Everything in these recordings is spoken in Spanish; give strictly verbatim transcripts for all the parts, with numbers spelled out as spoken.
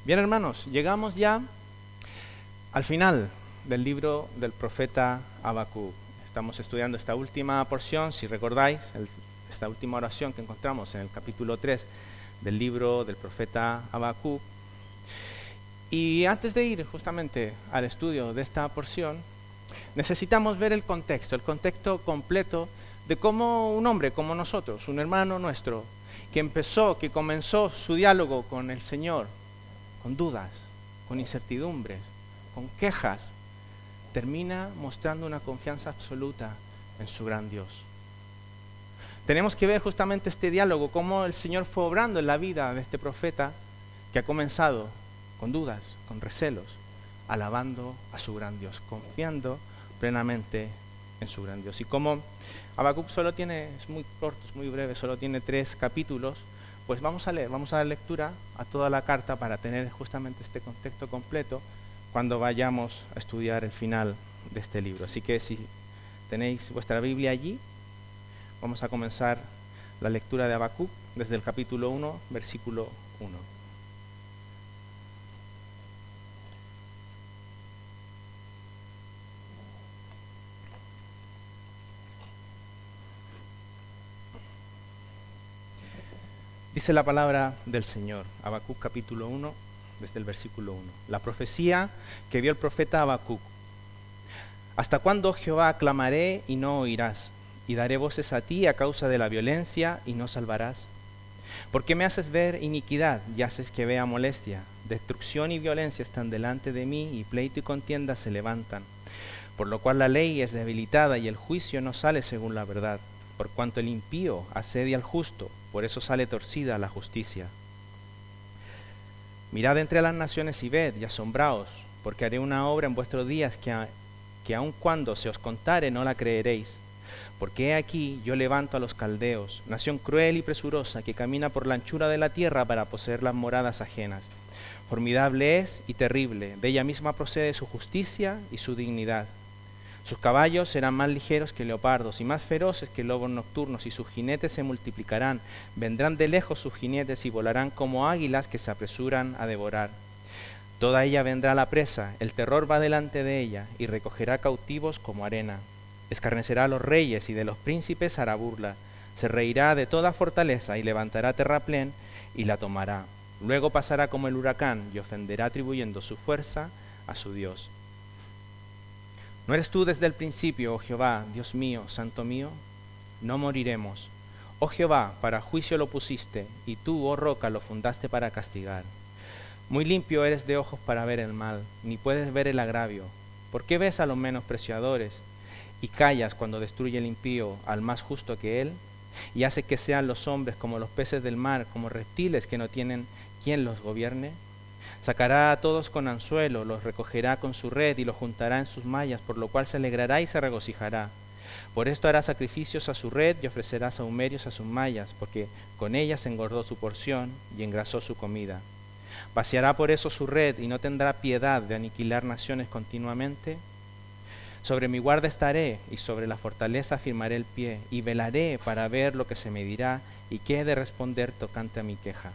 Bien, hermanos, llegamos ya al final del libro del profeta Habacuc. Estamos estudiando esta última porción, si recordáis, el, esta última oración que encontramos en el capítulo tres del libro del profeta Habacuc. Y antes de ir justamente al estudio de esta porción, necesitamos ver el contexto, el contexto completo de cómo un hombre como nosotros, un hermano nuestro, que empezó, que comenzó su diálogo con el Señor, con dudas, con incertidumbres, con quejas, termina mostrando una confianza absoluta en su gran Dios. Tenemos que ver justamente este diálogo, cómo el Señor fue obrando en la vida de este profeta que ha comenzado con dudas, con recelos, alabando a su gran Dios, confiando plenamente en su gran Dios. Y como Habacuc solo tiene, es muy corto, es muy breve, solo tiene tres capítulos, pues vamos a leer, vamos a dar lectura a toda la carta para tener justamente este contexto completo cuando vayamos a estudiar el final de este libro. Así que si tenéis vuestra Biblia allí, vamos a comenzar la lectura de Habacuc desde el capítulo uno, versículo uno. Dice la palabra del Señor, Habacuc capítulo uno, desde el versículo uno. La profecía que vio el profeta Habacuc. ¿Hasta cuándo, Jehová, clamaré y no oirás? Y daré voces a ti a causa de la violencia y no salvarás. ¿Por qué me haces ver iniquidad y haces que vea molestia? Destrucción y violencia están delante de mí, y pleito y contienda se levantan. Por lo cual la ley es debilitada y el juicio no sale según la verdad. Por cuanto el impío asedia al justo, por eso sale torcida la justicia. Mirad entre las naciones y ved, y asombraos, porque haré una obra en vuestros días que, a, que aun cuando se os contare no la creeréis. Porque he aquí yo levanto a los caldeos, nación cruel y presurosa, que camina por la anchura de la tierra para poseer las moradas ajenas. Formidable es y terrible, de ella misma procede su justicia y su dignidad. Sus caballos serán más ligeros que leopardos y más feroces que lobos nocturnos, y sus jinetes se multiplicarán. Vendrán de lejos sus jinetes y volarán como águilas que se apresuran a devorar. Toda ella vendrá a la presa, el terror va delante de ella, y recogerá cautivos como arena. Escarnecerá a los reyes y de los príncipes hará burla. Se reirá de toda fortaleza y levantará terraplén y la tomará. Luego pasará como el huracán y ofenderá atribuyendo su fuerza a su Dios. ¿No eres tú desde el principio, oh Jehová, Dios mío, santo mío? No moriremos. Oh Jehová, para juicio lo pusiste, y tú, oh roca, lo fundaste para castigar. Muy limpio eres de ojos para ver el mal, ni puedes ver el agravio. ¿Por qué ves a los menospreciadores y callas cuando destruye el impío al más justo que él? Y hace que sean los hombres como los peces del mar, como reptiles que no tienen quien los gobierne. Sacará a todos con anzuelo, los recogerá con su red y los juntará en sus mallas, por lo cual se alegrará y se regocijará. Por esto hará sacrificios a su red y ofrecerá sahumerios a sus mallas, porque con ellas engordó su porción y engrasó su comida. Vaciará por eso su red y no tendrá piedad de aniquilar naciones continuamente. Sobre mi guarda estaré y sobre la fortaleza firmaré el pie, y velaré para ver lo que se me dirá y qué he de responder tocante a mi queja.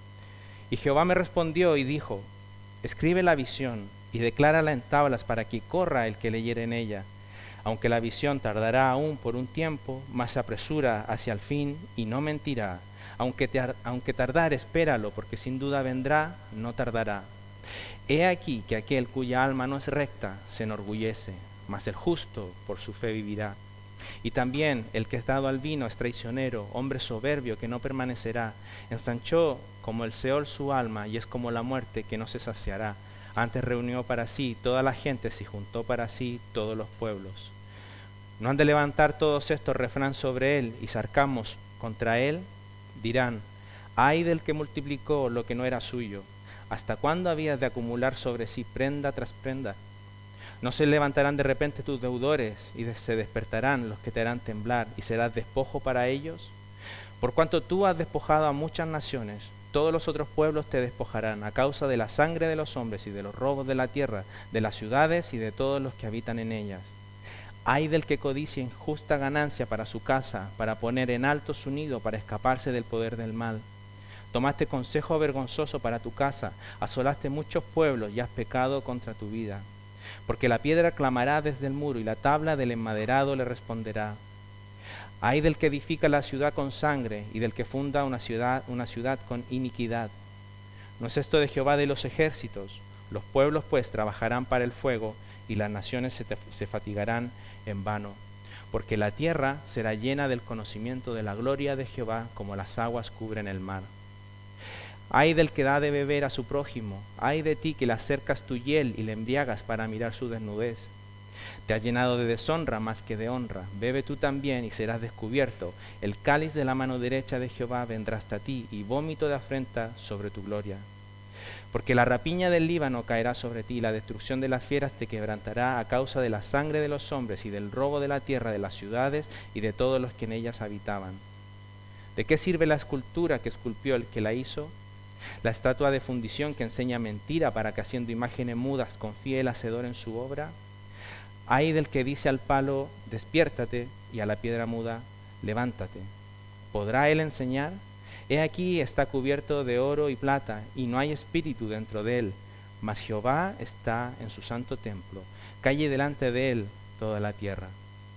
Y Jehová me respondió y dijo: escribe la visión y declárala en tablas para que corra el que leyere en ella. Aunque la visión tardará aún por un tiempo, mas se apresura hacia el fin y no mentirá. Aunque, te, aunque tardare, espéralo, porque sin duda vendrá, no tardará. He aquí que aquel cuya alma no es recta se enorgullece, mas el justo por su fe vivirá. Y también el que es dado al vino es traicionero, hombre soberbio que no permanecerá. Ensanchó como el Seol su alma, y es como la muerte que no se saciará. Antes reunió para sí toda la gente, y juntó para sí todos los pueblos. ¿No han de levantar todos estos refrán sobre él y sarcamos contra él? Dirán: ay del que multiplicó lo que no era suyo. ¿Hasta cuándo habías de acumular sobre sí prenda tras prenda? No se levantarán de repente tus deudores, y se despertarán los que te harán temblar, y serás despojo para ellos. Por cuanto tú has despojado a muchas naciones, todos los otros pueblos te despojarán, a causa de la sangre de los hombres y de los robos de la tierra, de las ciudades y de todos los que habitan en ellas. Ay del que codicia injusta ganancia para su casa, para poner en alto su nido, para escaparse del poder del mal. Tomaste consejo vergonzoso para tu casa, asolaste muchos pueblos y has pecado contra tu vida. Porque la piedra clamará desde el muro y la tabla del enmaderado le responderá. Ay del que edifica la ciudad con sangre y del que funda una ciudad, una ciudad con iniquidad. ¿No es esto de Jehová de los ejércitos? Los pueblos pues trabajarán para el fuego y las naciones se, te, se fatigarán en vano. Porque la tierra será llena del conocimiento de la gloria de Jehová como las aguas cubren el mar. Ay del que da de beber a su prójimo, ay de ti que le acercas tu hiel y le embriagas para mirar su desnudez. Te has llenado de deshonra más que de honra, bebe tú también y serás descubierto. El cáliz de la mano derecha de Jehová vendrá hasta ti y vómito de afrenta sobre tu gloria. Porque la rapiña del Líbano caerá sobre ti, y la destrucción de las fieras te quebrantará a causa de la sangre de los hombres y del robo de la tierra, de las ciudades y de todos los que en ellas habitaban. ¿De qué sirve la escultura que esculpió el que la hizo? La estatua de fundición que enseña mentira para que haciendo imágenes mudas confíe el hacedor en su obra. Ay del que dice al palo, despiértate, y a la piedra muda, levántate. ¿Podrá él enseñar? He aquí está cubierto de oro y plata, y no hay espíritu dentro de él. Mas Jehová está en su santo templo. Calle delante de él toda la tierra.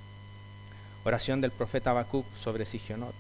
Oración del profeta Habacuc sobre Sigionot.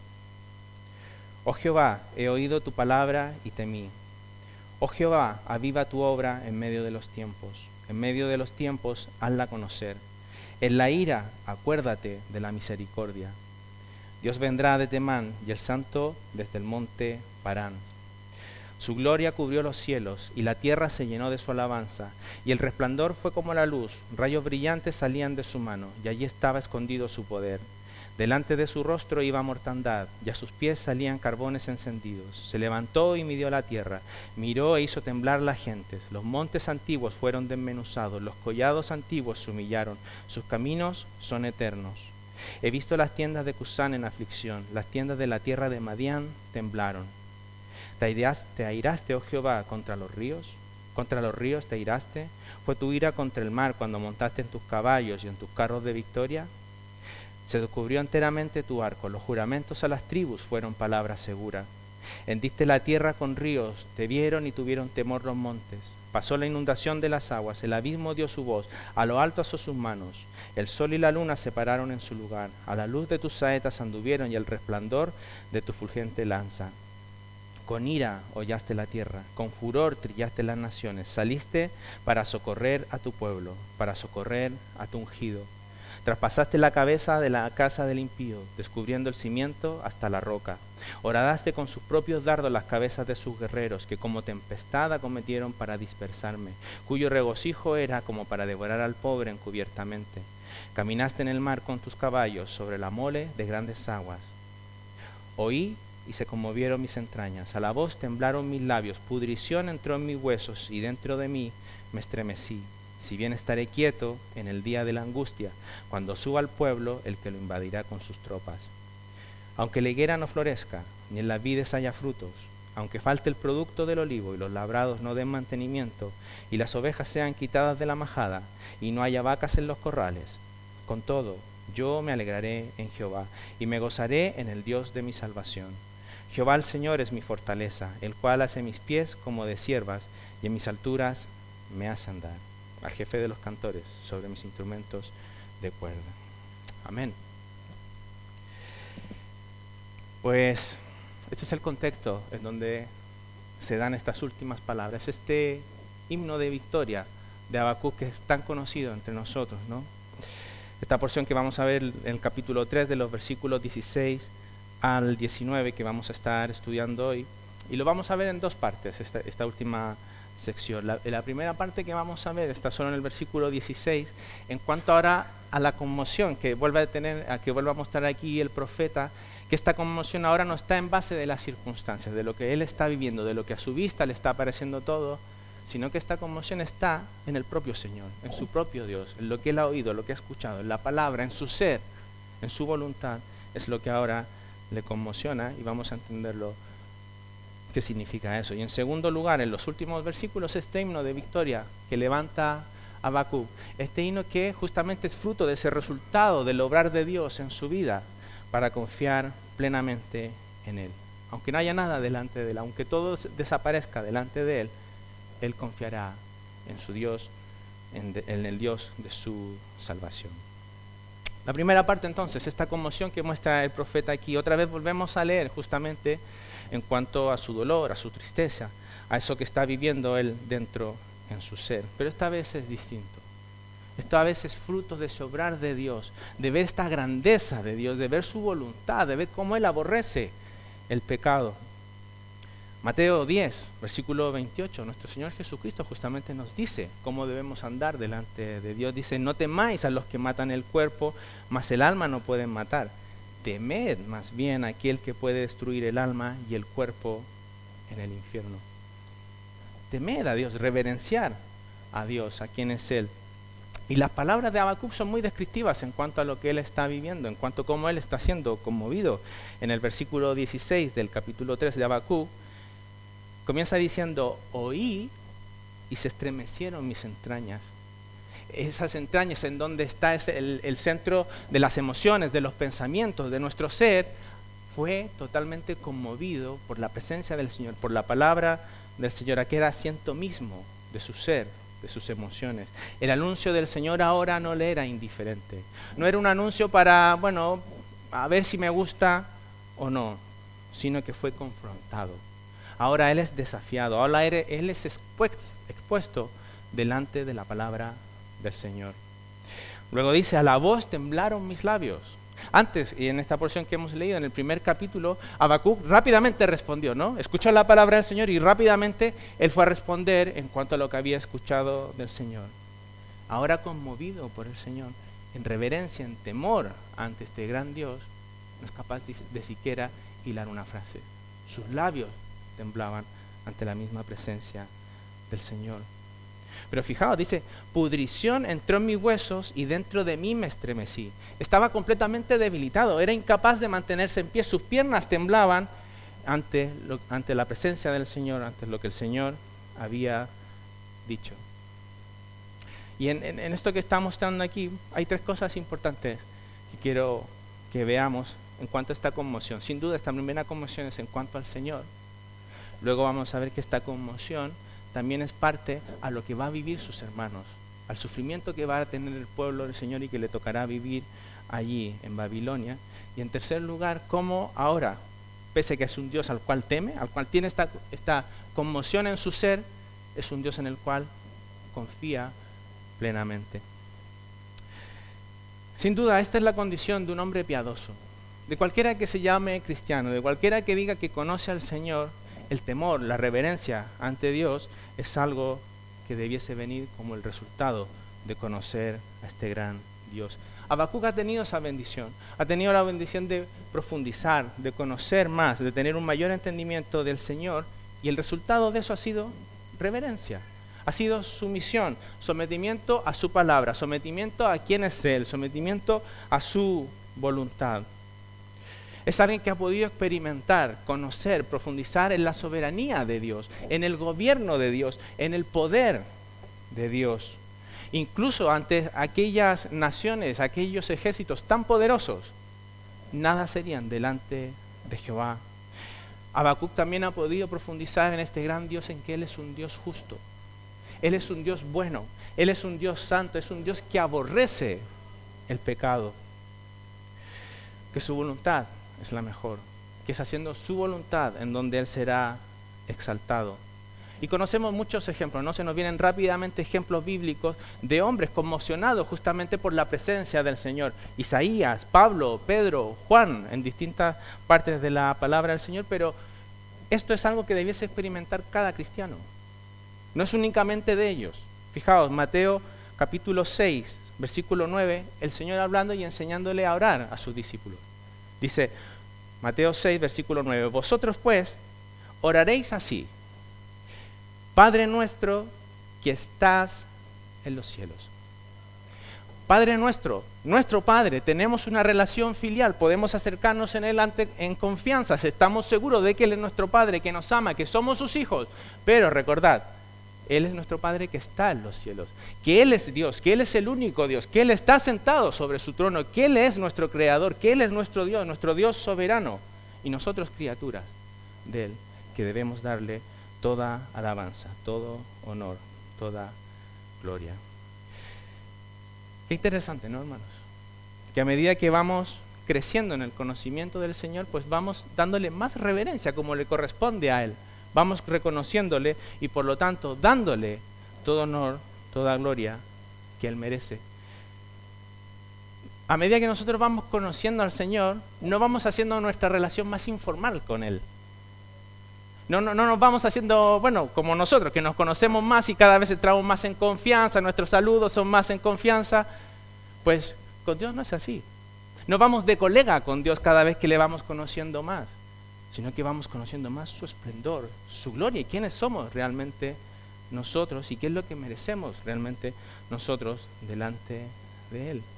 Oh Jehová, he oído tu palabra y temí. Oh Jehová, aviva tu obra en medio de los tiempos. En medio de los tiempos, hazla conocer. En la ira, acuérdate de la misericordia. Dios vendrá de Temán y el santo desde el monte Parán. Su gloria cubrió los cielos y la tierra se llenó de su alabanza. Y el resplandor fue como la luz, rayos brillantes salían de su mano y allí estaba escondido su poder. Delante de su rostro iba mortandad, y a sus pies salían carbones encendidos. Se levantó y midió la tierra, miró e hizo temblar las gentes. Los montes antiguos fueron desmenuzados, los collados antiguos se humillaron, sus caminos son eternos. He visto las tiendas de Cusán en aflicción, las tiendas de la tierra de Madián temblaron. ¿Te airaste, te airaste, oh Jehová, contra los ríos? ¿Contra los ríos te airaste? ¿Fue tu ira contra el mar cuando montaste en tus caballos y en tus carros de victoria? Se descubrió enteramente tu arco, los juramentos a las tribus fueron palabras seguras. Hendiste la tierra con ríos, te vieron y tuvieron temor los montes. Pasó la inundación de las aguas, el abismo dio su voz, a lo alto asó sus manos. El sol y la luna se pararon en su lugar, a la luz de tus saetas anduvieron y el resplandor de tu fulgente lanza. Con ira hollaste la tierra, con furor trillaste las naciones, saliste para socorrer a tu pueblo, para socorrer a tu ungido. Traspasaste la cabeza de la casa del impío, descubriendo el cimiento hasta la roca. Horadaste con sus propios dardos las cabezas de sus guerreros, que como tempestad acometieron para dispersarme, cuyo regocijo era como para devorar al pobre encubiertamente. Caminaste en el mar con tus caballos, sobre la mole de grandes aguas. Oí y se conmovieron mis entrañas, a la voz temblaron mis labios, pudrición entró en mis huesos, y dentro de mí me estremecí. Si bien estaré quieto en el día de la angustia, cuando suba al pueblo el que lo invadirá con sus tropas. Aunque la higuera no florezca, ni en las vides haya frutos, aunque falte el producto del olivo y los labrados no den mantenimiento, y las ovejas sean quitadas de la majada, y no haya vacas en los corrales, con todo, yo me alegraré en Jehová, y me gozaré en el Dios de mi salvación. Jehová el Señor es mi fortaleza, el cual hace mis pies como de ciervas, y en mis alturas me hace andar. Al jefe de los cantores sobre mis instrumentos de cuerda. Amén. Pues este es el contexto en donde se dan estas últimas palabras, este himno de victoria de Habacuc que es tan conocido entre nosotros, ¿no? Esta porción que vamos a ver en el capítulo tres, de los versículos dieciséis al diecinueve, que vamos a estar estudiando hoy, y lo vamos a ver en dos partes, esta, esta última sección. La, la primera parte que vamos a ver está solo en el versículo dieciséis, en cuanto ahora a la conmoción que vuelve a tener, a que vuelva a mostrar aquí el profeta, que esta conmoción ahora no está en base de las circunstancias, de lo que él está viviendo, de lo que a su vista le está apareciendo todo, sino que esta conmoción está en el propio Señor, en su propio Dios, en lo que él ha oído, lo que ha escuchado, en la palabra, en su ser, en su voluntad, es lo que ahora le conmociona, y vamos a entenderlo qué significa eso. Y en segundo lugar, en los últimos versículos, este himno de victoria que levanta Habacuc, este himno que justamente es fruto de ese resultado del obrar de Dios en su vida para confiar plenamente en Él. aunque no haya nada delante de él, aunque todo desaparezca delante de él, él confiará en su Dios, en, de, en el Dios de su salvación. La primera parte entonces, esta conmoción que muestra el profeta aquí, otra vez volvemos a leer justamente en cuanto a su dolor, a su tristeza, a eso que está viviendo él dentro en su ser. Pero esta vez es distinto. Esta vez es fruto de ese obrar de Dios, de ver esta grandeza de Dios, de ver su voluntad, de ver cómo él aborrece el pecado. Mateo diez, versículo veintiocho, nuestro Señor Jesucristo justamente nos dice cómo debemos andar delante de Dios. Dice, no temáis a los que matan el cuerpo, mas el alma no pueden matar. Temed más bien a aquel que puede destruir el alma y el cuerpo en el infierno. Temed a Dios, reverenciar a Dios, a quien es Él. Y las palabras de Habacuc son muy descriptivas en cuanto a lo que él está viviendo, en cuanto a cómo él está siendo conmovido. En el versículo dieciséis del capítulo tres de Habacuc, comienza diciendo, oí y se estremecieron mis entrañas. Esas entrañas en donde está es el, el centro de las emociones, de los pensamientos, de nuestro ser, fue totalmente conmovido por la presencia del Señor, por la palabra del Señor, que era asiento mismo de su ser, de sus emociones. El anuncio del Señor ahora no le era indiferente. No era un anuncio para, bueno, a ver si me gusta o no, sino que fue confrontado. Ahora él es desafiado, ahora él es expuesto delante de la palabra del Señor. Luego dice, a la voz temblaron mis labios. Antes, y en esta porción que hemos leído, en el primer capítulo, Habacuc rápidamente respondió, ¿no? Escuchó la palabra del Señor y rápidamente él fue a responder en cuanto a lo que había escuchado del Señor. Ahora conmovido por el Señor, en reverencia, en temor ante este gran Dios, no es capaz de, de siquiera hilar una frase. Sus labios temblaban ante la misma presencia del Señor. Pero fijaos, dice, pudrición entró en mis huesos y dentro de mí me estremecí. Estaba completamente debilitado, era incapaz de mantenerse en pie, sus piernas temblaban ante, lo, ante la presencia del Señor, ante lo que el Señor había dicho. Y en, en, en esto que está mostrando aquí, hay tres cosas importantes que quiero que veamos en cuanto a esta conmoción. Sin duda, esta primera conmoción es en cuanto al Señor. Luego vamos a ver que esta conmoción también es parte a lo que va a vivir sus hermanos, al sufrimiento que va a tener el pueblo del Señor y que le tocará vivir allí en Babilonia. Y en tercer lugar, cómo ahora, pese a que es un Dios al cual teme, al cual tiene esta, esta conmoción en su ser, es un Dios en el cual confía plenamente. Sin duda, esta es la condición de un hombre piadoso, de cualquiera que se llame cristiano, de cualquiera que diga que conoce al Señor. El temor, la reverencia ante Dios es algo que debiese venir como el resultado de conocer a este gran Dios. Habacuc ha tenido esa bendición, ha tenido la bendición de profundizar, de conocer más, de tener un mayor entendimiento del Señor, y el resultado de eso ha sido reverencia, ha sido sumisión, sometimiento a su palabra, sometimiento a quién es Él, sometimiento a su voluntad. Es alguien que ha podido experimentar, conocer, profundizar en la soberanía de Dios, en el gobierno de Dios, en el poder de Dios. Incluso ante aquellas naciones, aquellos ejércitos tan poderosos, nada serían delante de Jehová. Habacuc también ha podido profundizar en este gran Dios, en que Él es un Dios justo. Él es un Dios bueno, Él es un Dios santo, es un Dios que aborrece el pecado. Que su voluntad es la mejor, que es haciendo su voluntad en donde Él será exaltado. Y conocemos muchos ejemplos, ¿no? Se nos vienen rápidamente ejemplos bíblicos de hombres conmocionados justamente por la presencia del Señor. Isaías, Pablo, Pedro, Juan, en distintas partes de la palabra del Señor, pero esto es algo que debiese experimentar cada cristiano. No es únicamente de ellos. Fijaos, Mateo capítulo seis, versículo nueve, el Señor hablando y enseñándole a orar a sus discípulos. Dice, Mateo seis, versículo nueve, vosotros pues oraréis así: Padre nuestro que estás en los cielos. Padre nuestro, nuestro Padre, tenemos una relación filial, podemos acercarnos en Él ante, en confianza, estamos seguros de que Él es nuestro Padre, que nos ama, que somos sus hijos, pero recordad, Él es nuestro Padre que está en los cielos, que Él es Dios, que Él es el único Dios, que Él está sentado sobre su trono, que Él es nuestro Creador, que Él es nuestro Dios, nuestro Dios soberano, y nosotros criaturas. de Él, que debemos darle toda alabanza, todo honor, toda gloria. Qué interesante, ¿no, hermanos? Que a medida que vamos creciendo en el conocimiento del Señor, pues vamos dándole más reverencia como le corresponde a Él. Vamos reconociéndole y por lo tanto dándole todo honor, toda gloria que Él merece. A medida que nosotros vamos conociendo al Señor, no vamos haciendo nuestra relación más informal con Él. No, no, no nos vamos haciendo, bueno, como nosotros, que nos conocemos más y cada vez entramos más en confianza, nuestros saludos son más en confianza. Pues con Dios no es así. No vamos de colega con Dios cada vez que le vamos conociendo más, sino que vamos conociendo más su esplendor, su gloria y quiénes somos realmente nosotros y qué es lo que merecemos realmente nosotros delante de Él.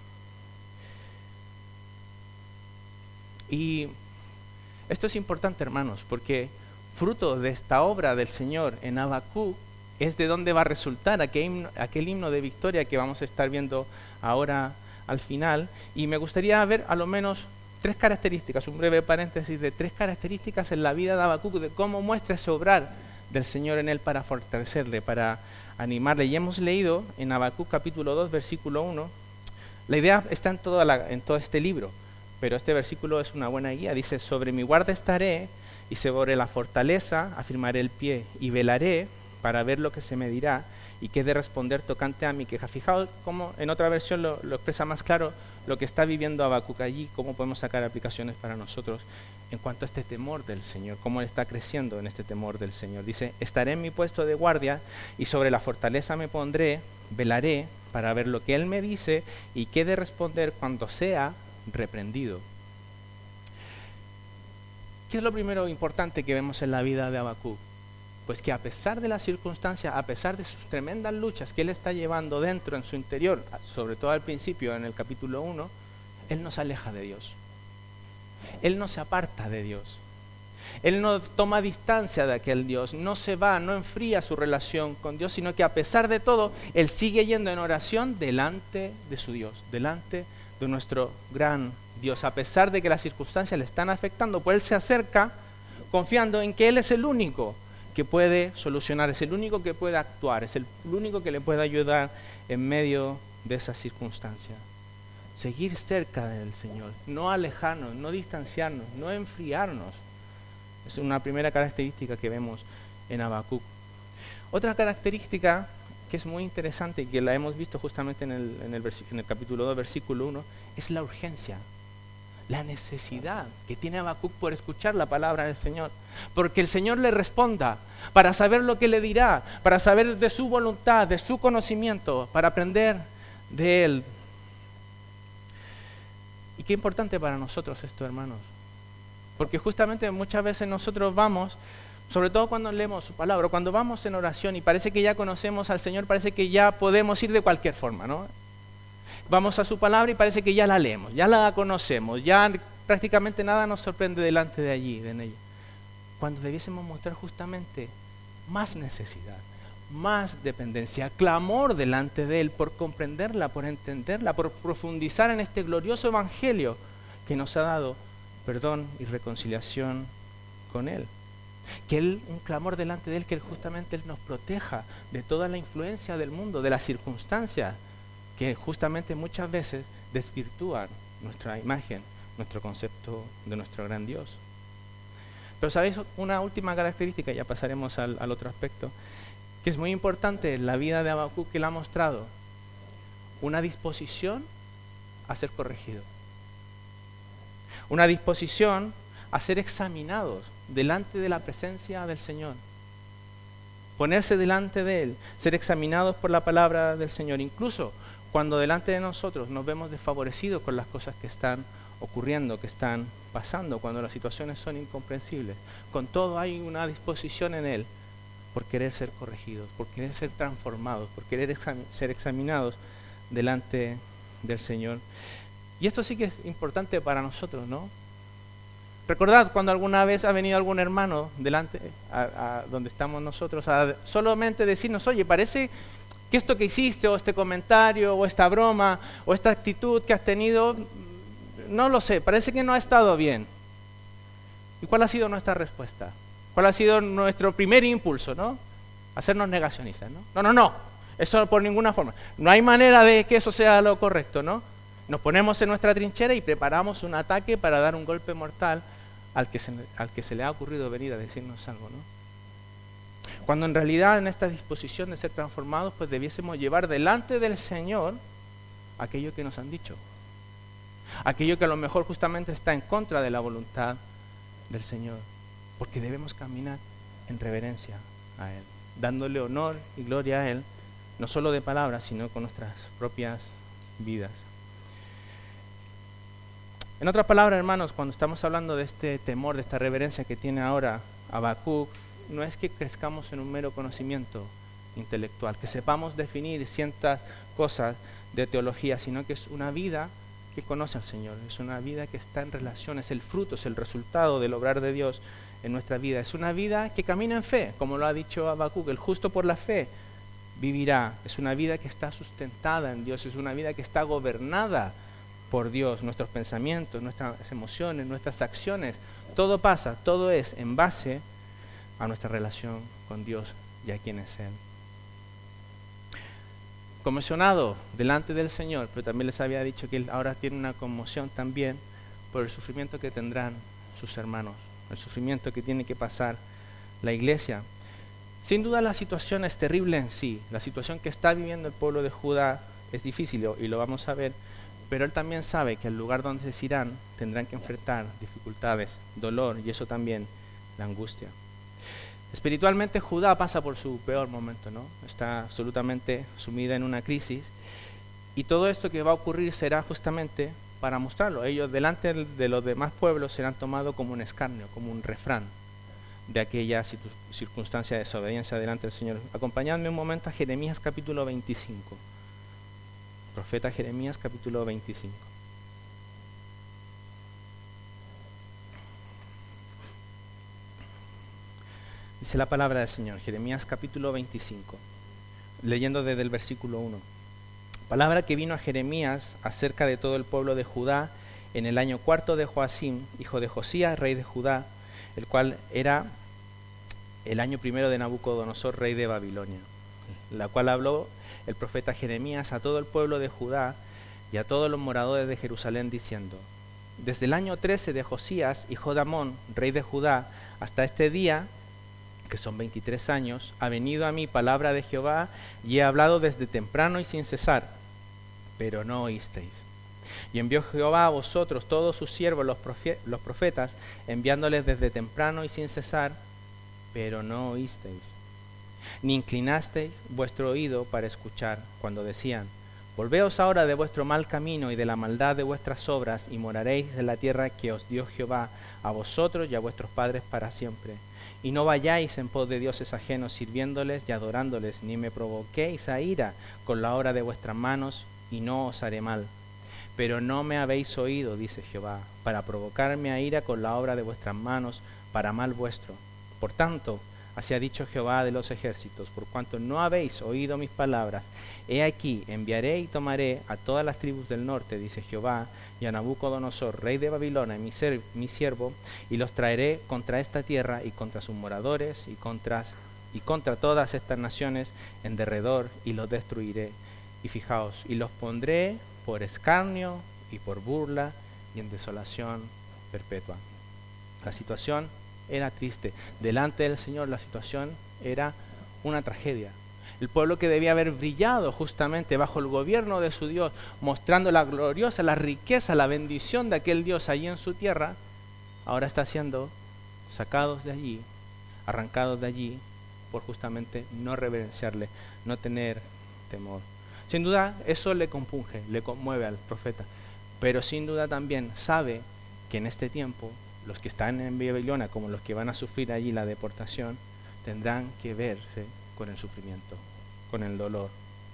Y esto es importante, hermanos, porque fruto de esta obra del Señor en Habacuc es de donde va a resultar aquel himno, aquel himno de victoria que vamos a estar viendo ahora al final. Y me gustaría ver a lo menos tres características, un breve paréntesis de tres características en la vida de Habacuc, de cómo muestra ese obrar del Señor en él para fortalecerle, para animarle. Y hemos leído en Habacuc capítulo dos, versículo uno, la idea está en, toda la, en todo este libro, pero este versículo es una buena guía. Dice: sobre mi guarda estaré, y sobre la fortaleza afirmaré el pie, y velaré para ver lo que se me dirá, y qué he de responder tocante a mi queja. Fijaos cómo en otra versión lo, lo expresa más claro lo que está viviendo Habacuc allí, cómo podemos sacar aplicaciones para nosotros en cuanto a este temor del Señor, cómo él está creciendo en este temor del Señor. Dice: estaré en mi puesto de guardia, y sobre la fortaleza me pondré, velaré para ver lo que Él me dice, y qué he de responder cuando sea reprendido. ¿Qué es lo primero importante que vemos en la vida de Habacuc? Pues que a pesar de las circunstancias, a pesar de sus tremendas luchas que él está llevando dentro, en su interior, sobre todo al principio, en el capítulo uno, él no se aleja de Dios. Él no se aparta de Dios. Él no toma distancia de aquel Dios, no se va, no enfría su relación con Dios, sino que a pesar de todo, él sigue yendo en oración delante de su Dios, delante de nuestro gran Dios. A pesar de que las circunstancias le están afectando, pues él se acerca confiando en que Él es el único que puede solucionar, es el único que puede actuar, es el único que le puede ayudar en medio de esas circunstancias. Seguir cerca del Señor, no alejarnos, no distanciarnos, no enfriarnos. Es una primera característica que vemos en Habacuc. Otra característica que es muy interesante y que la hemos visto justamente en el, en el, en el capítulo dos, versículo uno, es la urgencia, la necesidad que tiene Habacuc por escuchar la palabra del Señor, porque el Señor le responda, para saber lo que le dirá, para saber de su voluntad, de su conocimiento, para aprender de Él. Y qué importante para nosotros esto, hermanos, porque justamente muchas veces nosotros vamos, sobre todo cuando leemos su palabra, cuando vamos en oración y parece que ya conocemos al Señor, parece que ya podemos ir de cualquier forma, ¿no? Vamos a su palabra y parece que ya la leemos, ya la conocemos, ya prácticamente nada nos sorprende delante de allí, de en ella. Cuando debiésemos mostrar justamente más necesidad, más dependencia, clamor delante de Él por comprenderla, por entenderla, por profundizar en este glorioso evangelio que nos ha dado perdón y reconciliación con Él. Que Él, un clamor delante de Él, que Él justamente Él nos proteja de toda la influencia del mundo, de las circunstancias que justamente muchas veces desvirtúan nuestra imagen, nuestro concepto de nuestro gran Dios. Pero sabéis, una última característica, ya pasaremos al, al otro aspecto, que es muy importante en la vida de Habacuc, que le ha mostrado una disposición a ser corregido, una disposición a ser examinados delante de la presencia del Señor, ponerse delante de Él, ser examinados por la palabra del Señor, incluso cuando delante de nosotros nos vemos desfavorecidos con las cosas que están ocurriendo, que están pasando, cuando las situaciones son incomprensibles. Con todo hay una disposición en Él por querer ser corregidos, por querer ser transformados, por querer exam- ser examinados delante del Señor. Y esto sí que es importante para nosotros, ¿no? Recordad cuando alguna vez ha venido algún hermano delante a, a donde estamos nosotros a solamente decirnos: oye, parece que esto que hiciste, o este comentario, o esta broma, o esta actitud que has tenido, no lo sé, parece que no ha estado bien. ¿Y cuál ha sido nuestra respuesta? ¿Cuál ha sido nuestro primer impulso, no? Hacernos negacionistas, ¿no? No, no, no, eso por ninguna forma. No hay manera de que eso sea lo correcto, ¿no? Nos ponemos en nuestra trinchera y preparamos un ataque para dar un golpe mortal al que se, al que se le ha ocurrido venir a decirnos algo, ¿no? Cuando en realidad en esta disposición de ser transformados, pues debiésemos llevar delante del Señor aquello que nos han dicho. Aquello que a lo mejor justamente está en contra de la voluntad del Señor. Porque debemos caminar en reverencia a Él, dándole honor y gloria a Él, no solo de palabras, sino con nuestras propias vidas. En otras palabras, hermanos, cuando estamos hablando de este temor, de esta reverencia que tiene ahora Habacuc, no es que crezcamos en un mero conocimiento intelectual, que sepamos definir ciertas cosas de teología, sino que es una vida que conoce al Señor, es una vida que está en relación, es el fruto, es el resultado del obrar de Dios en nuestra vida. Es una vida que camina en fe, como lo ha dicho Habacuc, el justo por la fe vivirá. Es una vida que está sustentada en Dios, es una vida que está gobernada por Dios. Nuestros pensamientos, nuestras emociones, nuestras acciones, todo pasa, todo es en base a nuestra relación con Dios y a quién es Él. Conmocionado delante del Señor, pero también les había dicho que Él ahora tiene una conmoción también por el sufrimiento que tendrán sus hermanos, el sufrimiento que tiene que pasar la iglesia. Sin duda la situación es terrible en sí, la situación que está viviendo el pueblo de Judá es difícil y lo vamos a ver, pero Él también sabe que al lugar donde se irán tendrán que enfrentar dificultades, dolor y eso también, la angustia. Espiritualmente Judá pasa por su peor momento, ¿no? Está absolutamente sumida en una crisis y todo esto que va a ocurrir será justamente para mostrarlo. Ellos delante de los demás pueblos serán tomados como un escarnio, como un refrán de aquella circunstancia de desobediencia delante del Señor. Acompañadme un momento a Jeremías capítulo veinticinco. Profeta Jeremías capítulo veinticinco. Dice la palabra del Señor, Jeremías capítulo veinticinco, leyendo desde el versículo uno. Palabra que vino a Jeremías acerca de todo el pueblo de Judá en el año cuarto de Joacim, hijo de Josías, rey de Judá, el cual era el año primero de Nabucodonosor, rey de Babilonia, la cual habló el profeta Jeremías a todo el pueblo de Judá y a todos los moradores de Jerusalén, diciendo: desde el año trece de Josías, hijo de Amón, rey de Judá, hasta este día, que son veintitrés años, ha venido a mí palabra de Jehová, y he hablado desde temprano y sin cesar, pero no oísteis. Y envió Jehová a vosotros todos sus siervos, los, profe- los profetas, enviándoles desde temprano y sin cesar, pero no oísteis. Ni inclinasteis vuestro oído para escuchar, cuando decían: volveos ahora de vuestro mal camino y de la maldad de vuestras obras, y moraréis en la tierra que os dio Jehová a vosotros y a vuestros padres para siempre. Y no vayáis en pos de dioses ajenos, sirviéndoles y adorándoles, ni me provoquéis a ira con la obra de vuestras manos, y no os haré mal. Pero no me habéis oído, dice Jehová, para provocarme a ira con la obra de vuestras manos, para mal vuestro. Por tanto, así ha dicho Jehová de los ejércitos: por cuanto no habéis oído mis palabras, he aquí, enviaré y tomaré a todas las tribus del norte, dice Jehová, y a Nabucodonosor, rey de Babilonia, mi, ser, mi siervo, y los traeré contra esta tierra y contra sus moradores y contra, y contra todas estas naciones en derredor, y los destruiré. Y fijaos, y los pondré por escarnio y por burla y en desolación perpetua. La situación era triste. Delante del Señor la situación era una tragedia. El pueblo que debía haber brillado justamente bajo el gobierno de su Dios, mostrando la gloriosa, la riqueza, la bendición de aquel Dios allí en su tierra, ahora está siendo sacados de allí, arrancados de allí, por justamente no reverenciarle, no tener temor. Sin duda eso le compunge, le conmueve al profeta, pero sin duda también sabe que en este tiempo los que están en Babilonia, como los que van a sufrir allí la deportación, tendrán que verse con el sufrimiento, con el dolor.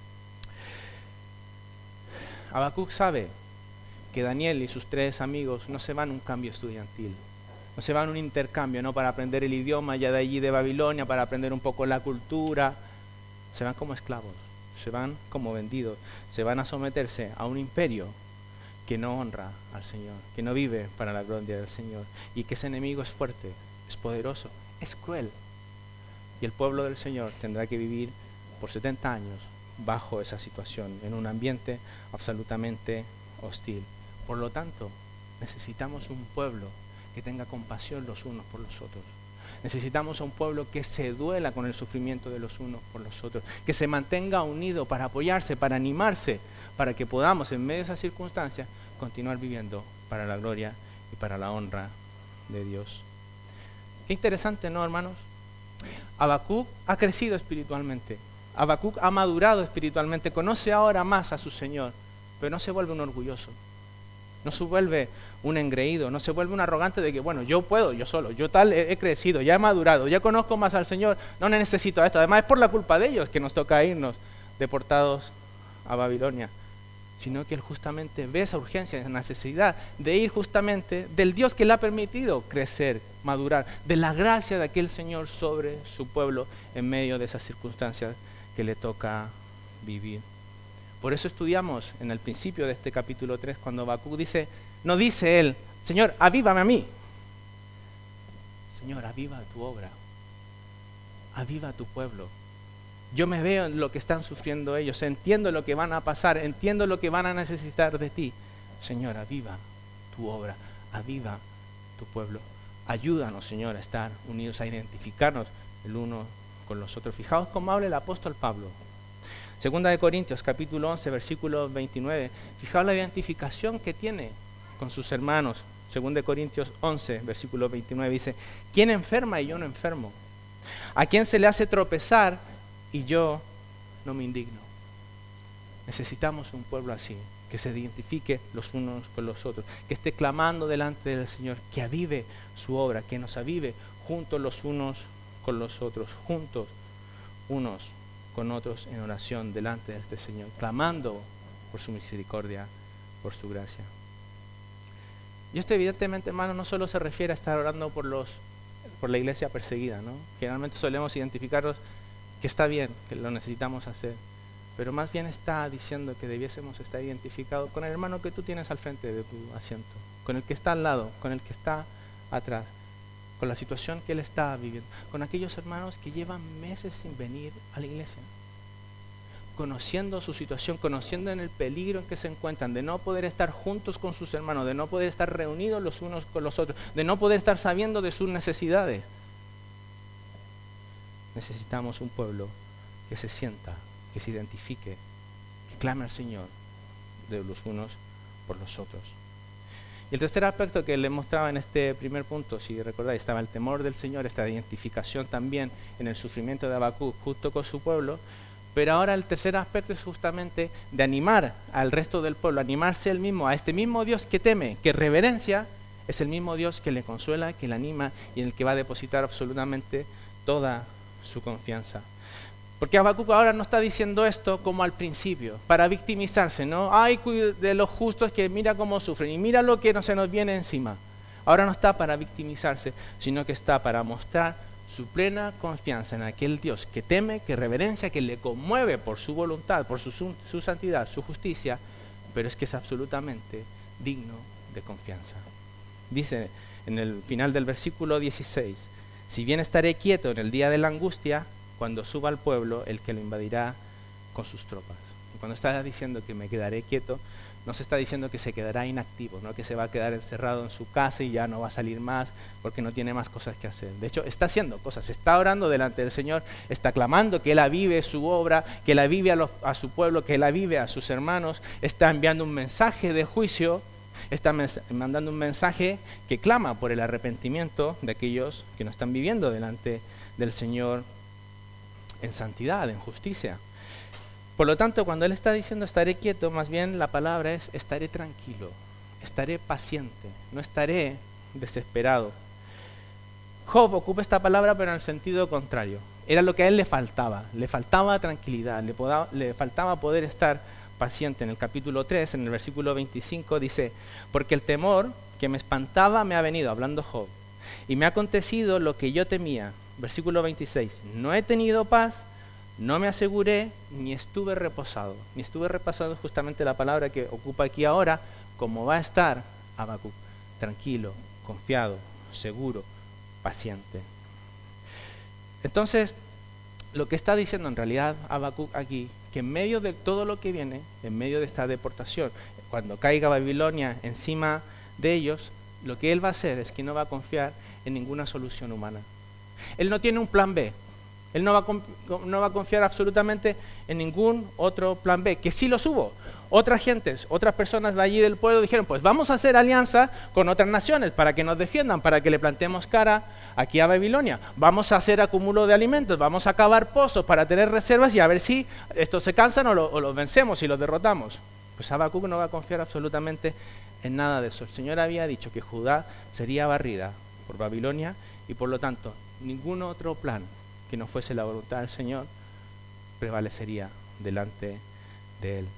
Habacuc sabe que Daniel y sus tres amigos no se van a un cambio estudiantil, no se van a un intercambio, no para aprender el idioma ya de allí de Babilonia, para aprender un poco la cultura, se van como esclavos, se van como vendidos, se van a someterse a un imperio que no honra al Señor, que no vive para la gloria del Señor, y que ese enemigo es fuerte, es poderoso, es cruel. Y el pueblo del Señor tendrá que vivir por setenta años bajo esa situación, en un ambiente absolutamente hostil. Por lo tanto, necesitamos un pueblo que tenga compasión los unos por los otros. Necesitamos a un pueblo que se duela con el sufrimiento de los unos por los otros, que se mantenga unido para apoyarse, para animarse, para que podamos, en medio de esas circunstancias, continuar viviendo para la gloria y para la honra de Dios. Qué interesante, ¿no, hermanos? Habacuc ha crecido espiritualmente. Habacuc ha madurado espiritualmente, conoce ahora más a su Señor, pero no se vuelve un orgulloso, no se vuelve un engreído, no se vuelve un arrogante de que, bueno, yo puedo, yo solo, yo tal, he, he crecido, ya he madurado, ya conozco más al Señor, no necesito esto. Además es por la culpa de ellos que nos toca irnos deportados a Babilonia, sino que él justamente ve esa urgencia, esa necesidad de ir justamente del Dios que le ha permitido crecer, madurar, de la gracia de aquel Señor sobre su pueblo en medio de esas circunstancias que le toca vivir. Por eso estudiamos en el principio de este capítulo tres, cuando Habacuc dice, no dice él, Señor, avívame a mí. Señor, aviva tu obra, aviva tu pueblo. Yo me veo en lo que están sufriendo ellos, entiendo lo que van a pasar, entiendo lo que van a necesitar de ti. Señor, aviva tu obra, aviva tu pueblo. Ayúdanos, Señor, a estar unidos, a identificarnos el uno con los otros. Fijaos cómo habla el apóstol Pablo. Segunda de Corintios, capítulo once, versículo veintinueve. Fijaos la identificación que tiene con sus hermanos. Segunda de Corintios once, versículo veintinueve, dice, ¿quién enferma y yo no enfermo? ¿A quién se le hace tropezar y yo no me indigno? Necesitamos un pueblo así, que se identifique los unos con los otros, que esté clamando delante del Señor, que avive su obra, que nos avive juntos los unos con los otros, juntos unos con otros en oración delante de este Señor, clamando por su misericordia, por su gracia. Y esto evidentemente, hermano, no solo se refiere a estar orando por los por la iglesia perseguida, ¿no? Generalmente solemos identificarlos que está bien, que lo necesitamos hacer, pero más bien está diciendo que debiésemos estar identificados con el hermano que tú tienes al frente de tu asiento, con el que está al lado, con el que está atrás, con la situación que él está viviendo, con aquellos hermanos que llevan meses sin venir a la iglesia, conociendo su situación, conociendo en el peligro en que se encuentran, de no poder estar juntos con sus hermanos, de no poder estar reunidos los unos con los otros, de no poder estar sabiendo de sus necesidades. Necesitamos un pueblo que se sienta, que se identifique, que clame al Señor de los unos por los otros. Y el tercer aspecto que le mostraba en este primer punto, si recordáis, estaba el temor del Señor, esta identificación también en el sufrimiento de Habacuc justo con su pueblo, pero ahora el tercer aspecto es justamente de animar al resto del pueblo, animarse él mismo, a este mismo Dios que teme, que reverencia, es el mismo Dios que le consuela, que le anima y en el que va a depositar absolutamente toda su confianza. Porque Habacuc ahora no está diciendo esto como al principio, para victimizarse, ¿no? Ay, de los justos que mira cómo sufren y mira lo que no se nos viene encima. Ahora no está para victimizarse, sino que está para mostrar su plena confianza en aquel Dios que teme, que reverencia, que le conmueve por su voluntad, por su, su santidad, su justicia, pero es que es absolutamente digno de confianza. Dice en el final del versículo dieciséis, si bien estaré quieto en el día de la angustia, cuando suba al pueblo, el que lo invadirá con sus tropas. Y cuando está diciendo que me quedaré quieto, no se está diciendo que se quedará inactivo, no que se va a quedar encerrado en su casa y ya no va a salir más porque no tiene más cosas que hacer. De hecho, está haciendo cosas, está orando delante del Señor, está clamando que Él avive su obra, que Él avive a, los, a su pueblo, que Él avive a sus hermanos, está enviando un mensaje de juicio, está mandando un mensaje que clama por el arrepentimiento de aquellos que no están viviendo delante del Señor en santidad, en justicia. Por lo tanto, cuando él está diciendo estaré quieto, más bien la palabra es estaré tranquilo, estaré paciente, no estaré desesperado. Job ocupa esta palabra pero en el sentido contrario. Era lo que a él le faltaba, le faltaba tranquilidad, le, poda, le faltaba poder estar paciente. En el capítulo tres, en el versículo veinticinco dice, porque el temor que me espantaba me ha venido, hablando Job, y me ha acontecido lo que yo temía. Versículo veintiséis, no he tenido paz, no me aseguré, ni estuve reposado. Ni estuve reposado es justamente la palabra que ocupa aquí ahora como va a estar Habacuc, tranquilo, confiado, seguro, paciente. Entonces, lo que está diciendo en realidad Habacuc aquí, que en medio de todo lo que viene, en medio de esta deportación, cuando caiga Babilonia encima de ellos, lo que él va a hacer es que no va a confiar en ninguna solución humana. Él no tiene un plan B. Él no va, a, no va a confiar absolutamente en ningún otro plan B, que sí los hubo. Otras gentes, otras personas de allí del pueblo dijeron, pues vamos a hacer alianza con otras naciones para que nos defiendan, para que le plantemos cara aquí a Babilonia. Vamos a hacer acúmulo de alimentos, vamos a cavar pozos para tener reservas y a ver si estos se cansan o, lo, o los vencemos y los derrotamos. Pues Habacuc no va a confiar absolutamente en nada de eso. El Señor había dicho que Judá sería barrida por Babilonia y por lo tanto ningún otro plan que no fuese la voluntad del Señor prevalecería delante de él.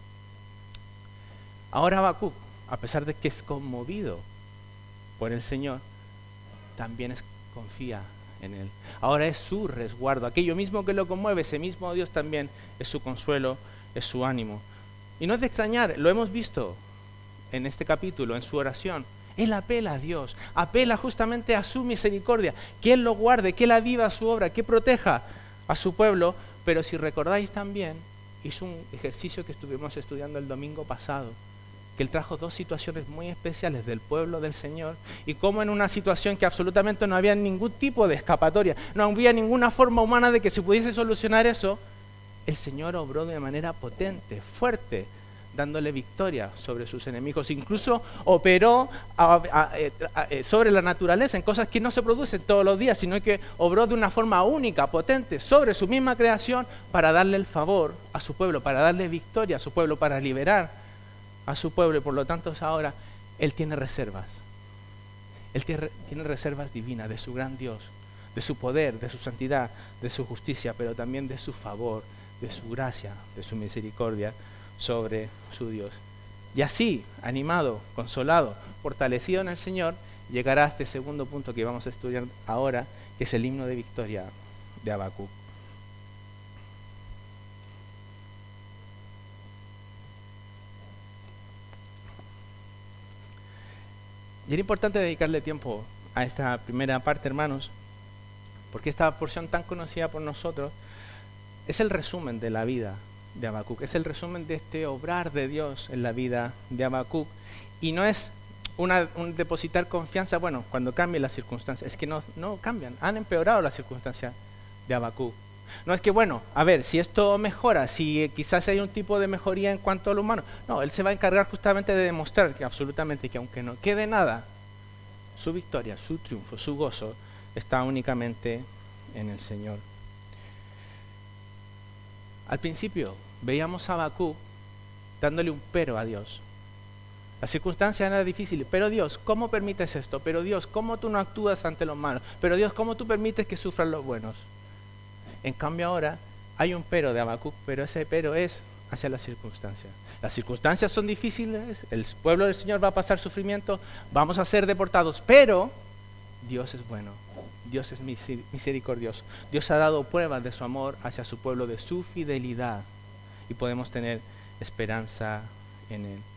Ahora Habacuc, a pesar de que es conmovido por el Señor, también es, confía en él. Ahora es su resguardo. Aquello mismo que lo conmueve, ese mismo Dios también es su consuelo, es su ánimo. Y no es de extrañar, lo hemos visto en este capítulo, en su oración. Él apela a Dios, apela justamente a su misericordia, que Él lo guarde, que Él aviva su obra, que proteja a su pueblo. Pero si recordáis también, hizo un ejercicio que estuvimos estudiando el domingo pasado, que Él trajo dos situaciones muy especiales del pueblo del Señor, y cómo en una situación que absolutamente no había ningún tipo de escapatoria, no había ninguna forma humana de que se pudiese solucionar eso, el Señor obró de manera potente, fuerte, dándole victoria sobre sus enemigos. Incluso operó a, a, a, a, sobre la naturaleza en cosas que no se producen todos los días, sino que obró de una forma única, potente, sobre su misma creación para darle el favor a su pueblo, para darle victoria a su pueblo, para liberar a su pueblo. Y por lo tanto ahora Él tiene reservas. Él tiene, tiene reservas divinas de su gran Dios, de su poder, de su santidad, de su justicia, pero también de su favor, de su gracia, de su misericordia sobre su Dios. Y así, animado, consolado, fortalecido en el Señor, llegará a este segundo punto que vamos a estudiar ahora, que es el himno de victoria de Habacuc. Y era importante dedicarle tiempo a esta primera parte, hermanos, porque esta porción tan conocida por nosotros es el resumen de la vida de Habacuc, es el resumen de este obrar de Dios en la vida de Habacuc, y no es una, un depositar confianza, bueno, cuando cambien las circunstancias, es que no, no cambian, han empeorado las circunstancias de Habacuc. No es que, bueno, a ver, si esto mejora, si quizás hay un tipo de mejoría en cuanto a lo humano, no, él se va a encargar justamente de demostrar que absolutamente, que aunque no quede nada, su victoria, su triunfo, su gozo, está únicamente en el Señor. Al principio veíamos a Habacuc dándole un pero a Dios. Las circunstancias eran difíciles, pero Dios, ¿cómo permites esto? Pero Dios, ¿cómo tú no actúas ante los malos? Pero Dios, ¿cómo tú permites que sufran los buenos? En cambio ahora hay un pero de Habacuc, pero ese pero es hacia las circunstancias. Las circunstancias son difíciles, el pueblo del Señor va a pasar sufrimiento, vamos a ser deportados, pero Dios es bueno, Dios es misericordioso. Dios ha dado pruebas de su amor hacia su pueblo, de su fidelidad, y podemos tener esperanza en Él.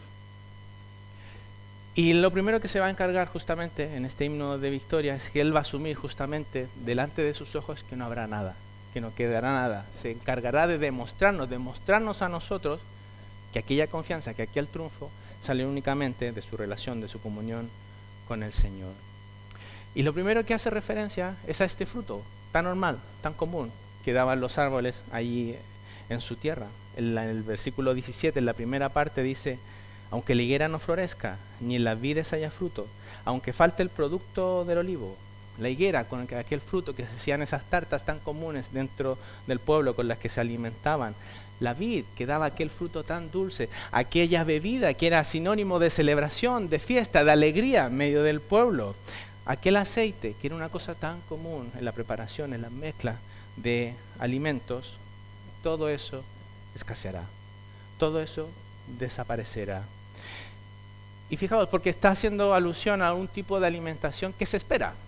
Y lo primero que se va a encargar justamente en este himno de victoria es que Él va a asumir justamente delante de sus ojos que no habrá nada, que no quedará nada. Se encargará de demostrarnos, demostrarnos a nosotros que aquella confianza, que aquel triunfo sale únicamente de su relación, de su comunión con el Señor. Y lo primero que hace referencia es a este fruto tan normal, tan común, que daban los árboles allí en su tierra. En, la, en el versículo diecisiete, en la primera parte dice: aunque la higuera no florezca, ni en las vides haya fruto, aunque falte el producto del olivo. La higuera, con aquel fruto que se hacían esas tartas tan comunes dentro del pueblo con las que se alimentaban. La vid, que daba aquel fruto tan dulce. Aquella bebida que era sinónimo de celebración, de fiesta, de alegría en medio del pueblo. Aquel aceite, que era una cosa tan común en la preparación, en la mezcla de alimentos. Todo eso escaseará. Todo eso desaparecerá. Y fijaos, porque está haciendo alusión a un tipo de alimentación que se espera.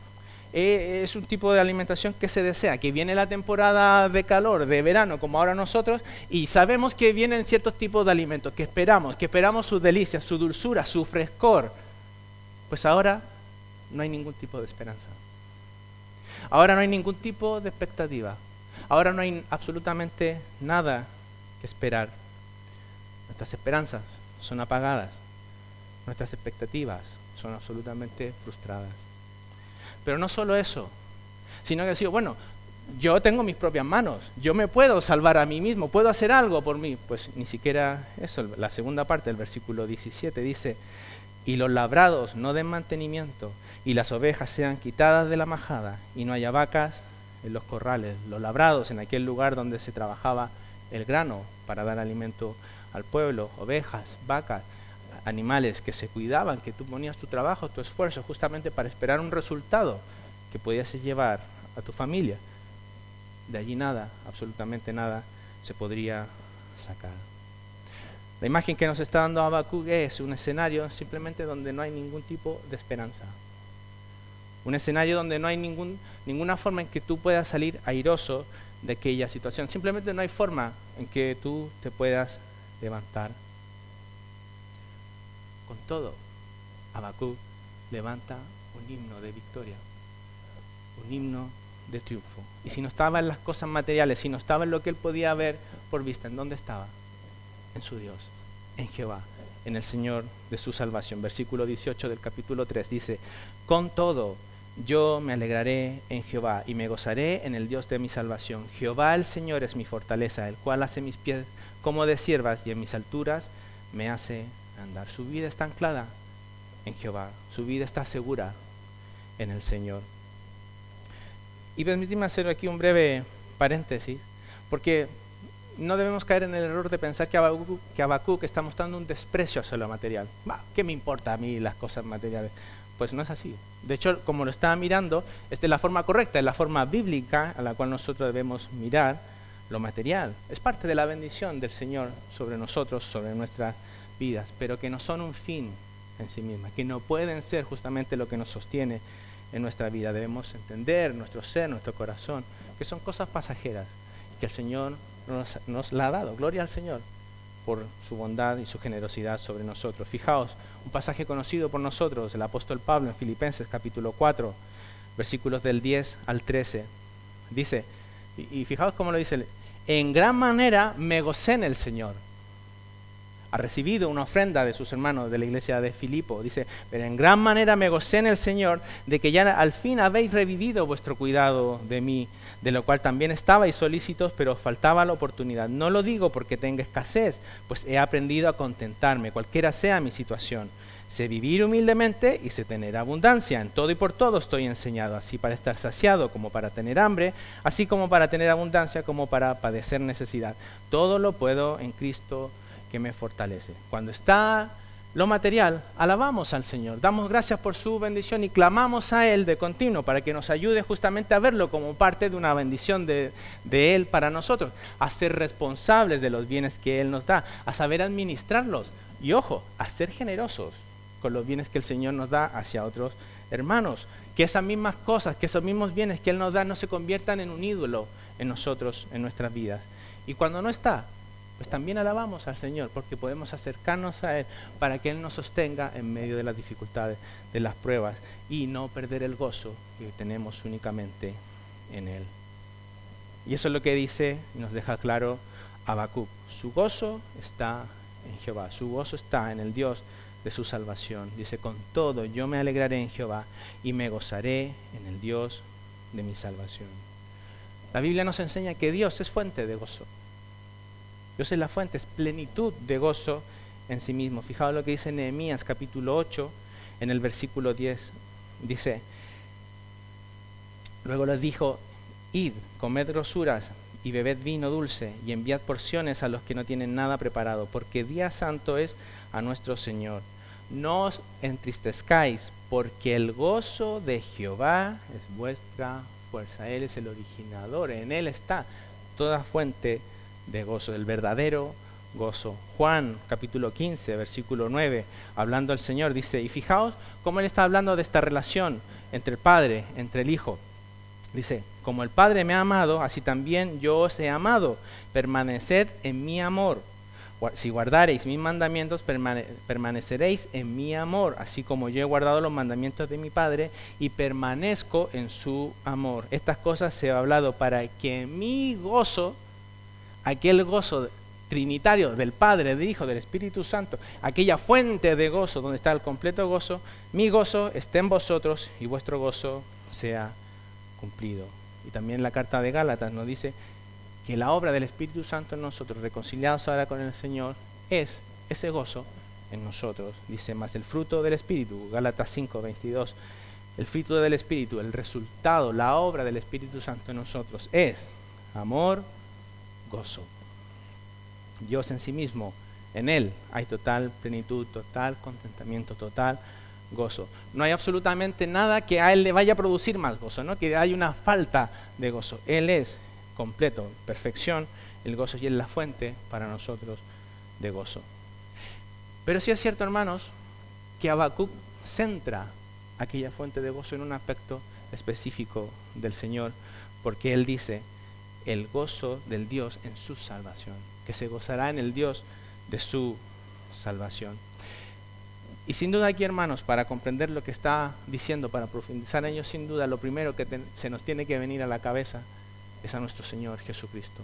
eh, es un tipo de alimentación que se desea, que viene la temporada de calor, de verano, como ahora nosotros, y sabemos que vienen ciertos tipos de alimentos, que esperamos, que esperamos sus delicias, su dulzura, su frescor. Pues ahora no hay ningún tipo de esperanza. Ahora no hay ningún tipo de expectativa. Ahora no hay absolutamente nada que esperar. Nuestras esperanzas son apagadas. Nuestras expectativas son absolutamente frustradas. Pero no solo eso, sino que digo, bueno, yo tengo mis propias manos, yo me puedo salvar a mí mismo, puedo hacer algo por mí. Pues ni siquiera eso. La segunda parte del versículo diecisiete dice, y los labrados no den mantenimiento, y las ovejas sean quitadas de la majada, y no haya vacas en los corrales. Los labrados, en aquel lugar donde se trabajaba el grano para dar alimento al pueblo, ovejas, vacas, animales que se cuidaban, que tú ponías tu trabajo, tu esfuerzo, justamente para esperar un resultado que podías llevar a tu familia. De allí nada, absolutamente nada, se podría sacar. La imagen que nos está dando Habacuc es un escenario simplemente donde no hay ningún tipo de esperanza. Un escenario donde no hay ningún, ninguna forma en que tú puedas salir airoso de aquella situación. Simplemente no hay forma en que tú te puedas levantar. Con todo, Habacuc levanta un himno de victoria, un himno de triunfo. Y si no estaba en las cosas materiales, si no estaba en lo que él podía ver por vista, ¿en dónde estaba? En su Dios, en Jehová, en el Señor de su salvación. Versículo dieciocho del capítulo tres dice, con todo yo me alegraré en Jehová y me gozaré en el Dios de mi salvación. Jehová el Señor es mi fortaleza, el cual hace mis pies como de siervas y en mis alturas me hace andar. Su vida está anclada en Jehová, su vida está segura en el Señor. Y permíteme hacer aquí un breve paréntesis, porque no debemos caer en el error de pensar que Habacuc, que Habacuc está mostrando un desprecio hacia lo material. Bah, ¿qué me importa a mí las cosas materiales? Pues no es así. De hecho, como lo estaba mirando, es de la forma correcta, es la forma bíblica a la cual nosotros debemos mirar lo material. Es parte de la bendición del Señor sobre nosotros, sobre nuestras vidas, pero que no son un fin en sí mismas, que no pueden ser justamente lo que nos sostiene en nuestra vida. Debemos entender nuestro ser, nuestro corazón, que son cosas pasajeras, que el Señor nos, nos la ha dado. Gloria al Señor por su bondad y su generosidad sobre nosotros. Fijaos, un pasaje conocido por nosotros, el apóstol Pablo en Filipenses capítulo cuatro, versículos del diez al trece. Dice, y, y fijaos cómo lo dice, en gran manera me gocé en el Señor. Ha recibido una ofrenda de sus hermanos de la iglesia de Filipo. Dice, pero en gran manera me gocé en el Señor de que ya al fin habéis revivido vuestro cuidado de mí, de lo cual también estabais solícitos, pero os faltaba la oportunidad. No lo digo porque tenga escasez, pues he aprendido a contentarme, cualquiera sea mi situación. Sé vivir humildemente y sé tener abundancia. En todo y por todo estoy enseñado, así para estar saciado como para tener hambre, así como para tener abundancia como para padecer necesidad. Todo lo puedo en Cristo que me fortalece. Cuando está lo material, alabamos al Señor, damos gracias por su bendición y clamamos a Él de continuo para que nos ayude justamente a verlo como parte de una bendición de, de Él para nosotros, a ser responsables de los bienes que Él nos da, a saber administrarlos y, ojo, a ser generosos con los bienes que el Señor nos da hacia otros hermanos, que esas mismas cosas, que esos mismos bienes que Él nos da no se conviertan en un ídolo en nosotros, en nuestras vidas. Y cuando no está, pues también alabamos al Señor, porque podemos acercarnos a Él para que Él nos sostenga en medio de las dificultades, de las pruebas, y no perder el gozo que tenemos únicamente en Él. Y eso es lo que dice y nos deja claro Habacuc. Su gozo está en Jehová, su gozo está en el Dios de su salvación. Dice, con todo yo me alegraré en Jehová y me gozaré en el Dios de mi salvación. La Biblia nos enseña que Dios es fuente de gozo. Dios es la fuente, es plenitud de gozo en sí mismo. Fijaos lo que dice Nehemías capítulo ocho, en el versículo diez. Dice, luego les dijo, id, comed grosuras y bebed vino dulce y enviad porciones a los que no tienen nada preparado, porque día santo es a nuestro Señor. No os entristezcáis, porque el gozo de Jehová es vuestra fuerza. Él es el originador, en Él está toda fuente de gozo, del verdadero gozo. Juan capítulo quince, versículo nueve, hablando al Señor, dice, y fijaos cómo Él está hablando de esta relación entre el Padre, entre el Hijo. Dice, como el Padre me ha amado, así también yo os he amado. Permaneced en mi amor. Si guardareis mis mandamientos, permane- permaneceréis en mi amor, así como yo he guardado los mandamientos de mi Padre y permanezco en su amor. Estas cosas se ha hablado para que mi gozo, aquel gozo trinitario del Padre, del Hijo, del Espíritu Santo, aquella fuente de gozo donde está el completo gozo, mi gozo esté en vosotros y vuestro gozo sea cumplido. Y también la carta de Gálatas nos dice que la obra del Espíritu Santo en nosotros, reconciliados ahora con el Señor, es ese gozo en nosotros. Dice, más el fruto del Espíritu, Gálatas cinco, veintidós, el fruto del Espíritu, el resultado, la obra del Espíritu Santo en nosotros es amor, gozo. Dios en sí mismo, en Él hay total plenitud, total contentamiento, total gozo. No hay absolutamente nada que a Él le vaya a producir más gozo, ¿no? Que hay una falta de gozo. Él es completo, perfección, el gozo, y es la fuente para nosotros de gozo. Pero sí es cierto, hermanos, que Habacuc centra aquella fuente de gozo en un aspecto específico del Señor, porque él dice el gozo del Dios en su salvación, que se gozará en el Dios de su salvación. Y sin duda aquí, hermanos, para comprender lo que está diciendo, para profundizar en ello, sin duda lo primero que te, se nos tiene que venir a la cabeza es a nuestro Señor Jesucristo,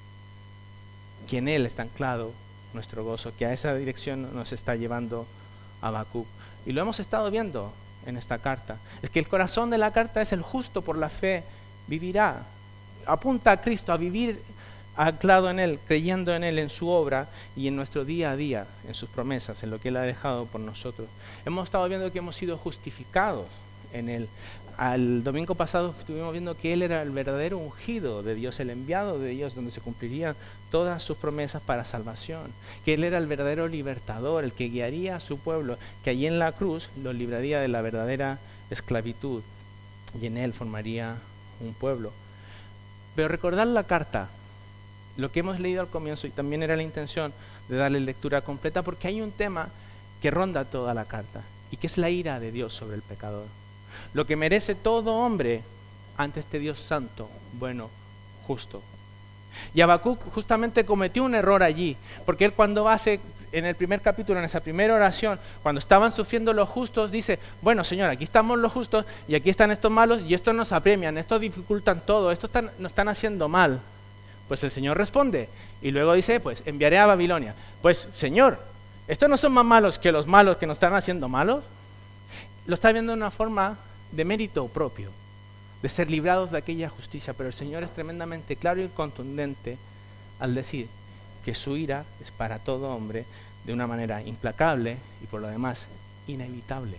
que en Él está anclado nuestro gozo, que a esa dirección nos está llevando Habacuc. Y lo hemos estado viendo en esta carta. Es que el corazón de la carta es el justo por la fe vivirá. Apunta a Cristo, a vivir anclado en Él, creyendo en Él, en su obra y en nuestro día a día, en sus promesas, en lo que Él ha dejado por nosotros. Hemos estado viendo que hemos sido justificados en Él. Al domingo pasado estuvimos viendo que Él era el verdadero ungido de Dios, el enviado de Dios, donde se cumplirían todas sus promesas para salvación, que Él era el verdadero libertador, el que guiaría a su pueblo, que allí en la cruz lo libraría de la verdadera esclavitud y en Él formaría un pueblo. Pero recordar la carta, lo que hemos leído al comienzo, y también era la intención de darle lectura completa, porque hay un tema que ronda toda la carta, y que es la ira de Dios sobre el pecador. Lo que merece todo hombre ante este Dios santo, bueno, justo. Y Habacuc justamente cometió un error allí, porque él cuando hace, en el primer capítulo, en esa primera oración, cuando estaban sufriendo los justos, dice, bueno, Señor, aquí estamos los justos, y aquí están estos malos, y estos nos apremian, estos dificultan todo, estos están, nos están haciendo mal. Pues el Señor responde, y luego dice, pues enviaré a Babilonia. Pues, Señor, ¿estos no son más malos que los malos que nos están haciendo malos? Lo está viendo de una forma de mérito propio, de ser librados de aquella justicia, pero el Señor es tremendamente claro y contundente al decir que su ira es para todo hombre de una manera implacable y por lo demás inevitable.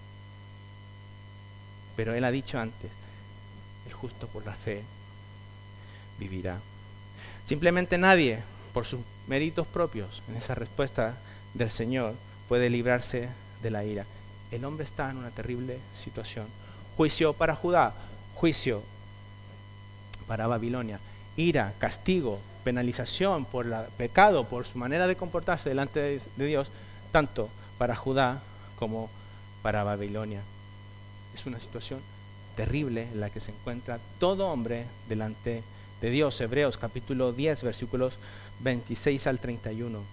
Pero Él ha dicho antes, el justo por la fe vivirá. Simplemente nadie, por sus méritos propios, en esa respuesta del Señor, puede librarse de la ira. El hombre está en una terrible situación. Juicio para Judá, juicio para Babilonia, ira, castigo, penalización por el pecado, por su manera de comportarse delante de, de Dios, tanto para Judá como para Babilonia. Es una situación terrible en la que se encuentra todo hombre delante de Dios. Hebreos capítulo diez, versículos veintiséis al treinta y uno.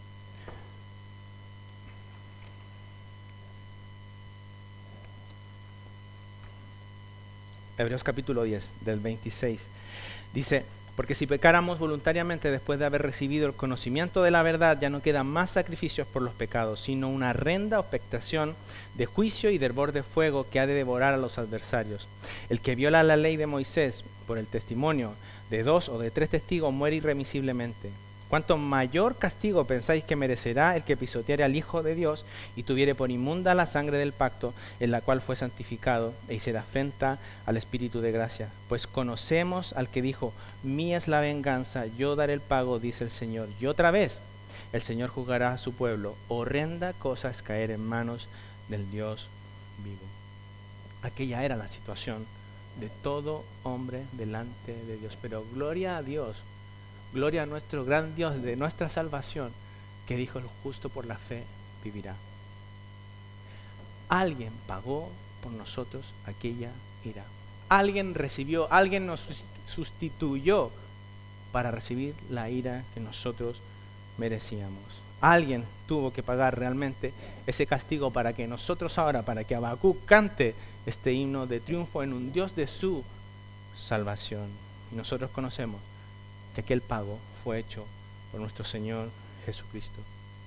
Hebreos capítulo diez, del veintiséis, dice, porque si pecáramos voluntariamente después de haber recibido el conocimiento de la verdad, ya no quedan más sacrificios por los pecados, sino una horrenda expectación de juicio y de hervor de fuego que ha de devorar a los adversarios. El que viola la ley de Moisés por el testimonio de dos o de tres testigos muere irremisiblemente. ¿Cuánto mayor castigo pensáis que merecerá el que pisoteare al Hijo de Dios y tuviere por inmunda la sangre del pacto en la cual fue santificado e hiciera afrenta al Espíritu de gracia? Pues conocemos al que dijo, mía es la venganza, yo daré el pago, dice el Señor. Y otra vez, el Señor juzgará a su pueblo. Horrenda cosa es caer en manos del Dios vivo. Aquella era la situación de todo hombre delante de Dios. Pero gloria a Dios. Gloria a nuestro gran Dios de nuestra salvación, que dijo, el justo por la fe vivirá. Alguien pagó por nosotros aquella ira. Alguien recibió, alguien nos sustituyó para recibir la ira que nosotros merecíamos. Alguien tuvo que pagar realmente ese castigo para que nosotros ahora, para que Habacuc cante este himno de triunfo en un Dios de su salvación. Y nosotros conocemos que aquel pago fue hecho por nuestro Señor Jesucristo.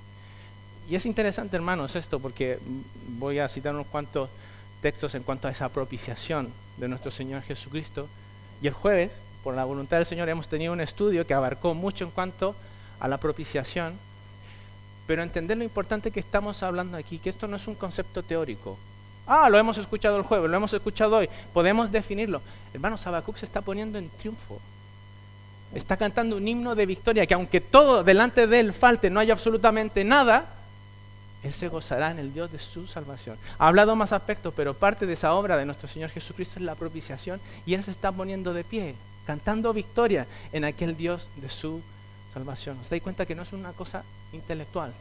Y es interesante, hermanos, esto, porque voy a citar unos cuantos textos en cuanto a esa propiciación de nuestro Señor Jesucristo. Y el jueves, por la voluntad del Señor, hemos tenido un estudio que abarcó mucho en cuanto a la propiciación, pero entender lo importante que estamos hablando aquí, que esto no es un concepto teórico. Ah, lo hemos escuchado el jueves, lo hemos escuchado hoy, podemos definirlo. Hermanos, Habacuc se está poniendo en triunfo. Está cantando un himno de victoria, que aunque todo delante de él falte, no haya absolutamente nada, él se gozará en el Dios de su salvación. Ha hablado más aspectos, pero parte de esa obra de nuestro Señor Jesucristo es la propiciación, y él se está poniendo de pie, cantando victoria en aquel Dios de su salvación. ¿Os dais cuenta que no es una cosa intelectual?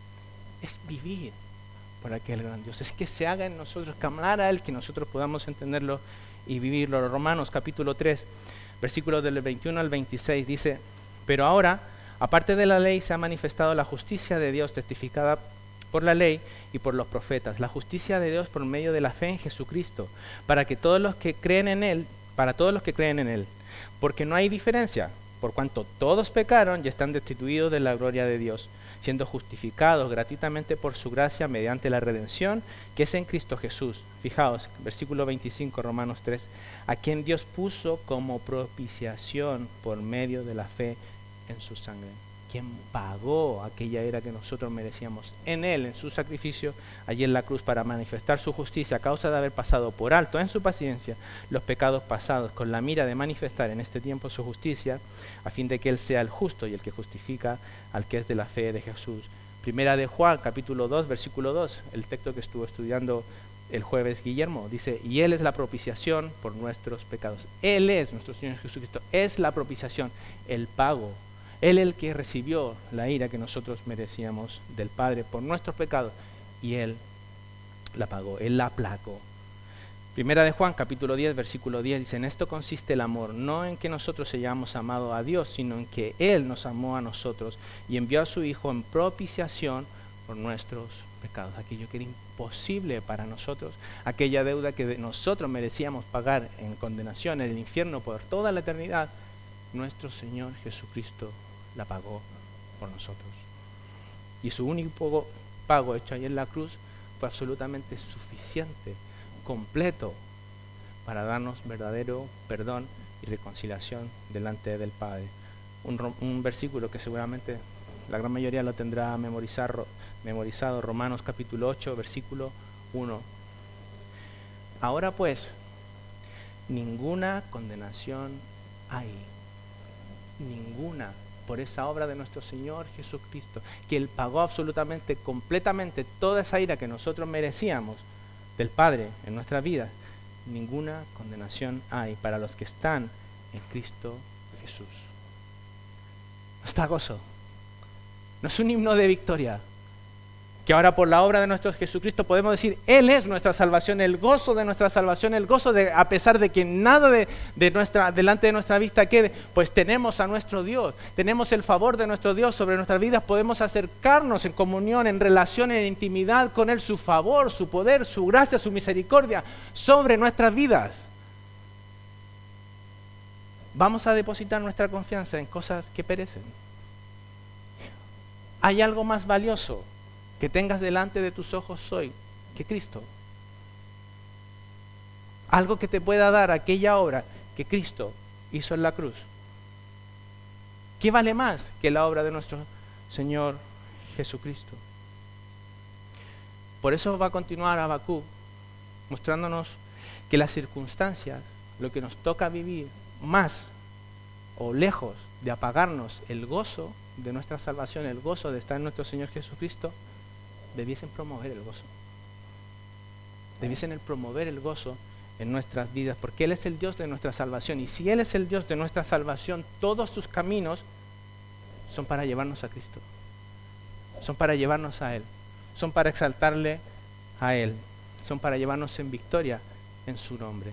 Es vivir por aquel gran Dios. Es que se haga en nosotros, clamar a él, que nosotros podamos entenderlo y vivirlo. Romanos capítulo tres, versículos del veintiuno al veintiséis dice: pero ahora, aparte de la ley, se ha manifestado la justicia de Dios testificada por la ley y por los profetas, la justicia de Dios por medio de la fe en Jesucristo, para que todos los que creen en él, para todos los que creen en él, porque no hay diferencia, por cuanto todos pecaron y están destituidos de la gloria de Dios, siendo justificados gratuitamente por su gracia mediante la redención que es en Cristo Jesús. Fijaos, versículo veinticinco, Romanos tres, a quien Dios puso como propiciación por medio de la fe en su sangre. Quien pagó aquella ira que nosotros merecíamos en él, en su sacrificio allí en la cruz, para manifestar su justicia a causa de haber pasado por alto en su paciencia los pecados pasados, con la mira de manifestar en este tiempo su justicia, a fin de que él sea el justo y el que justifica al que es de la fe de Jesús. Primera de Juan, capítulo dos, versículo dos, el texto que estuvo estudiando el jueves Guillermo, dice: y él es la propiciación por nuestros pecados. Él es, nuestro Señor Jesucristo, es la propiciación, el pago. Él es el que recibió la ira que nosotros merecíamos del Padre por nuestros pecados, y él la pagó, él la aplacó. Primera de Juan, capítulo diez, versículo diez, dice: en esto consiste el amor, no en que nosotros hayamos amado a Dios, sino en que él nos amó a nosotros y envió a su Hijo en propiciación por nuestros pecados. Aquello que era imposible para nosotros, aquella deuda que nosotros merecíamos pagar en condenación en el infierno por toda la eternidad, nuestro Señor Jesucristo la pagó por nosotros. Y su único pago hecho ahí en la cruz fue absolutamente suficiente, completo, para darnos verdadero perdón y reconciliación delante del Padre. Un, un versículo que seguramente la gran mayoría lo tendrá memorizar, memorizado, Romanos capítulo ocho, versículo uno. Ahora pues, ninguna condenación hay, ninguna, por esa obra de nuestro Señor Jesucristo, que él pagó absolutamente, completamente toda esa ira que nosotros merecíamos del Padre en nuestra vida. Ninguna condenación hay para los que están en Cristo Jesús. ¿No está gozo? No es un himno de victoria, que ahora por la obra de nuestro Jesucristo podemos decir: él es nuestra salvación, el gozo de nuestra salvación, el gozo de, a pesar de que nada de, de nuestra, delante de nuestra vista quede, pues tenemos a nuestro Dios, tenemos el favor de nuestro Dios sobre nuestras vidas, podemos acercarnos en comunión, en relación, en intimidad con él, su favor, su poder, su gracia, su misericordia sobre nuestras vidas. Vamos a depositar nuestra confianza en cosas que perecen. ¿Hay algo más valioso que tengas delante de tus ojos hoy que Cristo? Algo que te pueda dar aquella obra que Cristo hizo en la cruz. ¿Qué vale más que la obra de nuestro Señor Jesucristo? Por eso va a continuar Habacuc mostrándonos que las circunstancias, lo que nos toca vivir, más o lejos de apagarnos el gozo de nuestra salvación, el gozo de estar en nuestro Señor Jesucristo, debiesen promover el gozo. Debiesen el promover el gozo en nuestras vidas, porque Él es el Dios de nuestra salvación. Y si Él es el Dios de nuestra salvación, todos sus caminos son para llevarnos a Cristo. Son para llevarnos a Él. Son para exaltarle a Él. son para llevarnos en victoria en su nombre.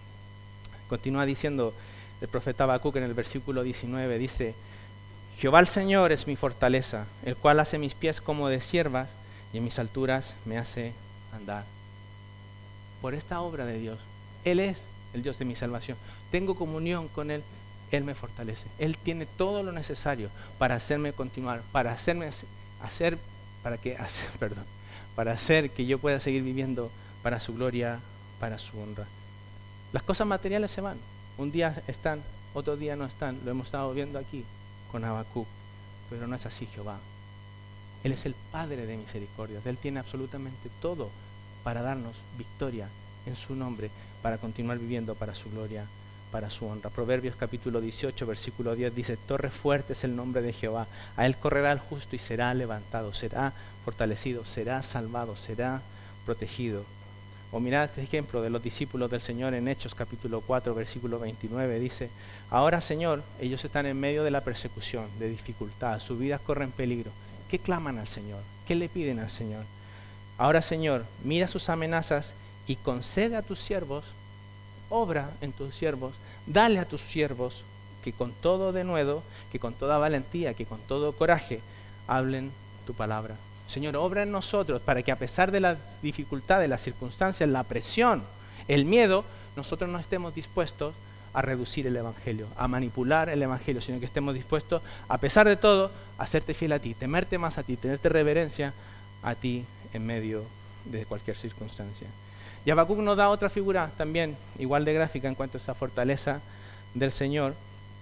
Continúa diciendo el profeta Habacuc en el versículo diecinueve, dice: Jehová el Señor es mi fortaleza, el cual hace mis pies como de siervas y en mis alturas me hace andar. Por esta obra de Dios, Él es el Dios de mi salvación. Tengo comunión con Él, Él me fortalece. Él tiene todo lo necesario para hacerme continuar, para hacerme hacer, para que, hacer, perdón, para hacer que yo pueda seguir viviendo para su gloria, para su honra. Las cosas materiales se van. Un día están, otro día no están. Lo hemos estado viendo aquí con Habacuc. Pero no es así Jehová. Él es el Padre de misericordias. Él tiene absolutamente todo para darnos victoria en su nombre, para continuar viviendo para su gloria, para su honra. Proverbios capítulo dieciocho, versículo diez dice: Torre fuerte es el nombre de Jehová. A él correrá el justo y será levantado, será fortalecido, será salvado, será protegido. O mirad este ejemplo de los discípulos del Señor en Hechos capítulo cuatro, versículo veintinueve, dice: Ahora, Señor, ellos están en medio de la persecución, de dificultad, sus vidas corren peligro. ¿Qué claman al Señor? ¿Qué le piden al Señor? Ahora, Señor, mira sus amenazas y concede a tus siervos, obra en tus siervos, dale a tus siervos que con todo denuedo, que con toda valentía, que con todo coraje, hablen tu palabra. Señor, obra en nosotros para que a pesar de las dificultades, las circunstancias, la presión, el miedo, nosotros no estemos dispuestos a reducir el Evangelio, a manipular el Evangelio, sino que estemos dispuestos, a pesar de todo, a serte fiel a ti, temerte más a ti, tenerte reverencia a ti en medio de cualquier circunstancia. Y Habacuc nos da otra figura también, igual de gráfica en cuanto a esa fortaleza del Señor.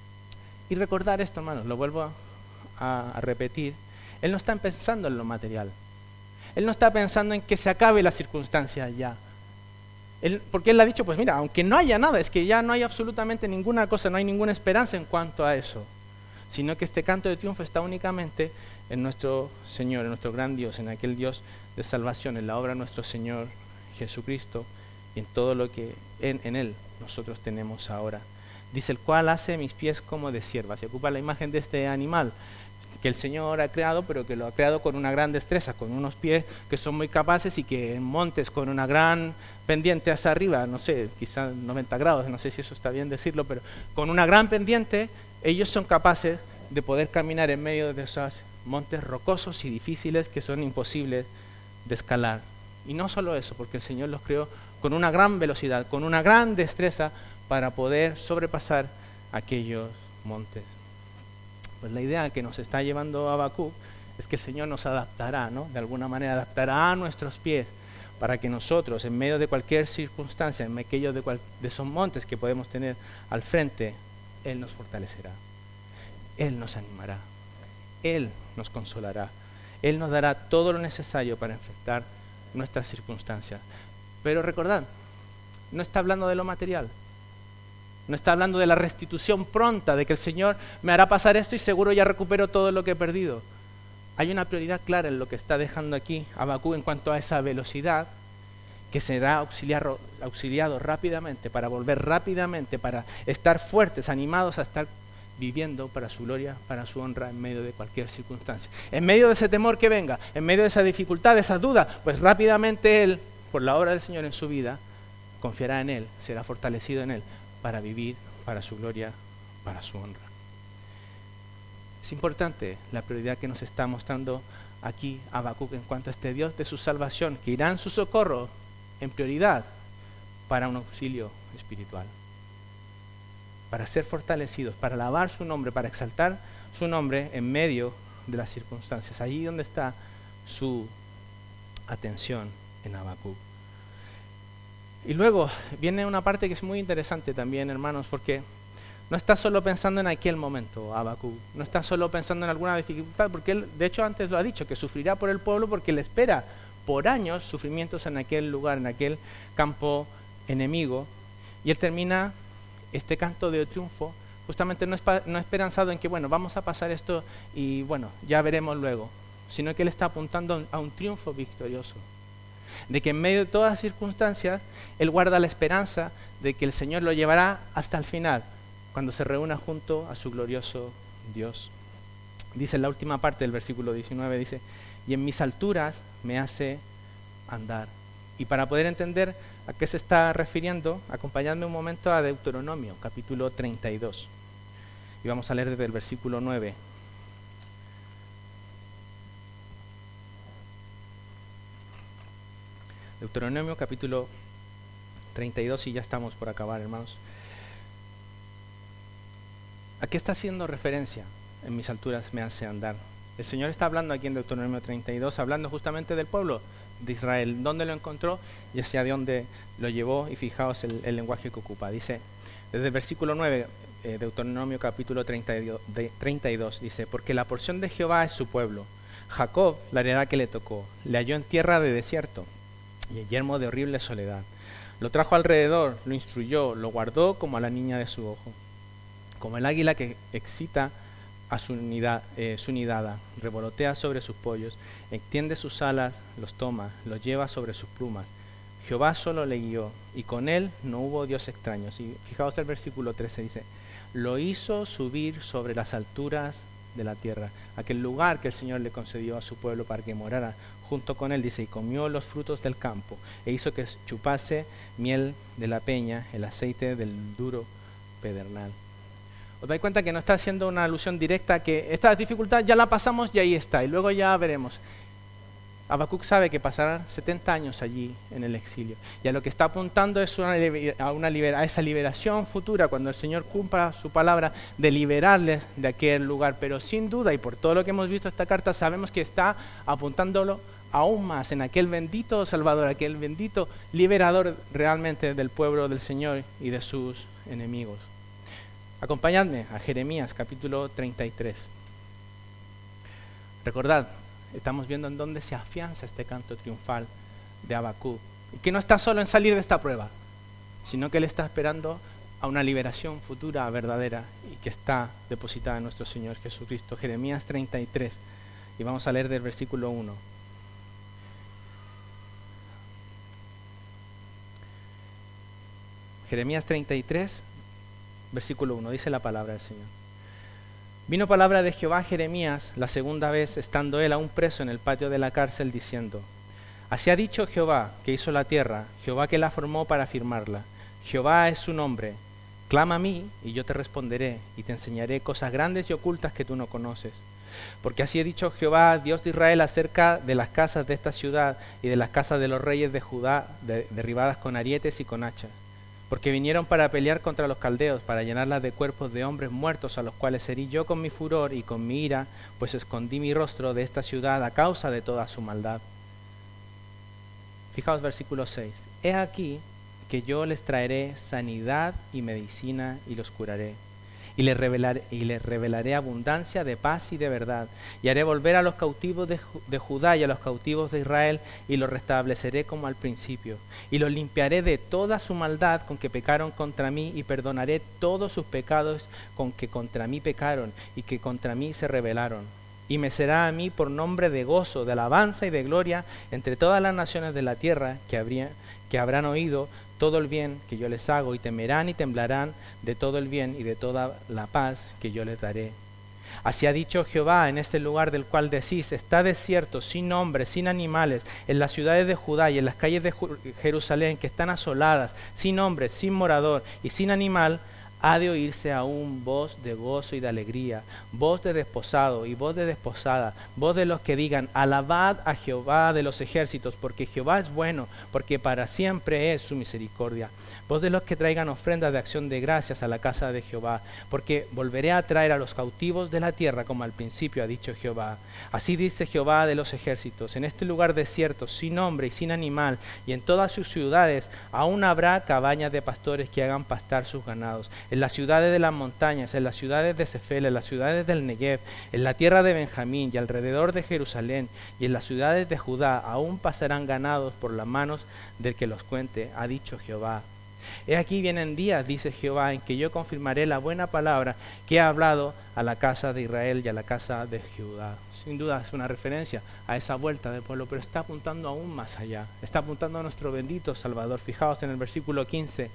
Y recordar esto, hermanos, lo vuelvo a, a repetir. Él no está pensando en lo material. Él no está pensando en que se acabe la circunstancia ya. Él, porque Él ha dicho, pues mira, aunque no haya nada, es que ya no hay absolutamente ninguna cosa, no hay ninguna esperanza en cuanto a eso. Sino que este canto de triunfo está únicamente en nuestro Señor, en nuestro gran Dios, en aquel Dios de salvación, en la obra de nuestro Señor Jesucristo y en todo lo que en, en Él nosotros tenemos ahora. Dice: el cual hace mis pies como de sierva. Se ocupa la imagen de este animal que el Señor ha creado, pero que lo ha creado con una gran destreza, con unos pies que son muy capaces y que en montes con una gran pendiente hacia arriba, no sé, quizás noventa grados, no sé si eso está bien decirlo, pero con una gran pendiente, ellos son capaces de poder caminar en medio de esos montes rocosos y difíciles que son imposibles de escalar. Y no solo eso, porque el Señor los creó con una gran velocidad, con una gran destreza para poder sobrepasar aquellos montes. Pues la idea que nos está llevando Habacuc es que el Señor nos adaptará, ¿no? De alguna manera adaptará a nuestros pies para que nosotros, en medio de cualquier circunstancia, en medio de, cual, de esos montes que podemos tener al frente, Él nos fortalecerá, Él nos animará, Él nos consolará, Él nos dará todo lo necesario para enfrentar nuestras circunstancias. Pero recordad, no está hablando de lo material. No está hablando de la restitución pronta, de que el Señor me hará pasar esto y seguro ya recupero todo lo que he perdido. Hay una prioridad clara en lo que está dejando aquí Habacuc en cuanto a esa velocidad, que será auxiliado, auxiliado rápidamente, para volver rápidamente, para estar fuertes, animados a estar viviendo para su gloria, para su honra, en medio de cualquier circunstancia. En medio de ese temor que venga, en medio de esa dificultad, de esa duda, pues rápidamente Él, por la obra del Señor en su vida, confiará en Él, será fortalecido en Él, para vivir para su gloria, para su honra. Es importante la prioridad que nos está mostrando aquí Habacuc en cuanto a este Dios de su salvación, que irá en su socorro en prioridad para un auxilio espiritual, para ser fortalecidos, para alabar su nombre, para exaltar su nombre en medio de las circunstancias. Allí donde está su atención en Habacuc. Y luego viene una parte que es muy interesante también, hermanos, porque no está solo pensando en aquel momento Habacuc, no está solo pensando en alguna dificultad, porque él, de hecho, antes lo ha dicho, que sufrirá por el pueblo porque le espera por años sufrimientos en aquel lugar, en aquel campo enemigo. Y él termina este canto de triunfo justamente no, espa- no esperanzado en que, bueno, vamos a pasar esto y, bueno, ya veremos luego, sino que él está apuntando a un triunfo victorioso. De que en medio de todas las circunstancias, Él guarda la esperanza de que el Señor lo llevará hasta el final, cuando se reúna junto a su glorioso Dios. Dice en la última parte del versículo diecinueve, dice: y en mis alturas me hace andar. Y para poder entender a qué se está refiriendo, acompañadme un momento a Deuteronomio, capítulo treinta y dos. Y vamos a leer desde el versículo nueve. Deuteronomio, capítulo treinta y dos, y ya estamos por acabar, hermanos. ¿A qué está haciendo referencia? En mis alturas me hace andar. El Señor está hablando aquí en Deuteronomio treinta y dos, hablando justamente del pueblo de Israel, dónde lo encontró y hacia dónde lo llevó, y fijaos el, el lenguaje que ocupa. Dice, desde el versículo nueve, eh, Deuteronomio capítulo treinta y dos, dice, porque la porción de Jehová es su pueblo, Jacob la heredad que le tocó, le halló en tierra de desierto y en yermo de horrible soledad. Lo trajo alrededor, lo instruyó, lo guardó como a la niña de su ojo, como el águila que excita a su, nida, eh, su nidada, revolotea sobre sus pollos, extiende sus alas, los toma, los lleva sobre sus plumas. Jehová solo le guió, y con él no hubo dios extraños. Y fijaos el versículo trece, dice, lo hizo subir sobre las alturas de la tierra, aquel lugar que el Señor le concedió a su pueblo para que morara junto con él, dice, y comió los frutos del campo, e hizo que chupase miel de la peña, el aceite del duro pedernal. ¿Os dais cuenta que no está haciendo una alusión directa a que esta dificultad ya la pasamos y ahí está, y luego ya veremos? Habacuc sabe que pasarán setenta años allí en el exilio, y a lo que está apuntando es una, a, una libera, a esa liberación futura, cuando el Señor cumpla su palabra de liberarles de aquel lugar. Pero sin duda, y por todo lo que hemos visto esta carta, sabemos que está apuntándolo aún más en aquel bendito Salvador, aquel bendito liberador realmente del pueblo del Señor y de sus enemigos. Acompañadme a Jeremías capítulo treinta y tres. Recordad, estamos viendo en dónde se afianza este canto triunfal de Habacuc, y que no está solo en salir de esta prueba, sino que él está esperando a una liberación futura verdadera y que está depositada en nuestro Señor Jesucristo. Jeremías treinta y tres, y vamos a leer del versículo uno. Jeremías treinta y tres, versículo uno, dice la palabra del Señor. Vino palabra de Jehová a Jeremías la segunda vez, estando él aún preso en el patio de la cárcel, diciendo, así ha dicho Jehová, que hizo la tierra, Jehová que la formó para firmarla. Jehová es su nombre. Clama a mí, y yo te responderé, y te enseñaré cosas grandes y ocultas que tú no conoces. Porque así ha dicho Jehová, Dios de Israel, acerca de las casas de esta ciudad y de las casas de los reyes de Judá, de, derribadas con arietes y con hachas. Porque vinieron para pelear contra los caldeos, para llenarlas de cuerpos de hombres muertos, a los cuales herí yo con mi furor y con mi ira, pues escondí mi rostro de esta ciudad a causa de toda su maldad. Fijaos versículo seis. He aquí que yo les traeré sanidad y medicina y los curaré. Y les revelaré, y les revelaré abundancia de paz y de verdad. Y haré volver a los cautivos de, de Judá y a los cautivos de Israel, y los restableceré como al principio. Y los limpiaré de toda su maldad con que pecaron contra mí, y perdonaré todos sus pecados con que contra mí pecaron y que contra mí se rebelaron. Y me será a mí por nombre de gozo, de alabanza y de gloria entre todas las naciones de la tierra que, habría, que habrán oído todo el bien que yo les hago, y temerán y temblarán de todo el bien y de toda la paz que yo les daré. Así ha dicho Jehová, en este lugar del cual decís, está desierto, sin hombres, sin animales, en las ciudades de Judá y en las calles de Jerusalén, que están asoladas, sin hombres, sin morador y sin animal, ha de oírse aún voz de gozo y de alegría, voz de desposado y voz de desposada, voz de los que digan, alabad a Jehová de los ejércitos, porque Jehová es bueno, porque para siempre es su misericordia. Voz de los que traigan ofrendas de acción de gracias a la casa de Jehová, porque volveré a traer a los cautivos de la tierra, como al principio ha dicho Jehová. Así dice Jehová de los ejércitos, en este lugar desierto, sin hombre y sin animal, y en todas sus ciudades, aún habrá cabañas de pastores que hagan pastar sus ganados. En las ciudades de las montañas, en las ciudades de Cefel, en las ciudades del Negev, en la tierra de Benjamín y alrededor de Jerusalén, y en las ciudades de Judá, aún pasarán ganados por las manos del que los cuente, ha dicho Jehová. He aquí vienen días, dice Jehová, en que yo confirmaré la buena palabra que he hablado a la casa de Israel y a la casa de Judá. Sin duda es una referencia a esa vuelta del pueblo, pero está apuntando aún más allá. Está apuntando a nuestro bendito Salvador. Fijaos en el versículo quince.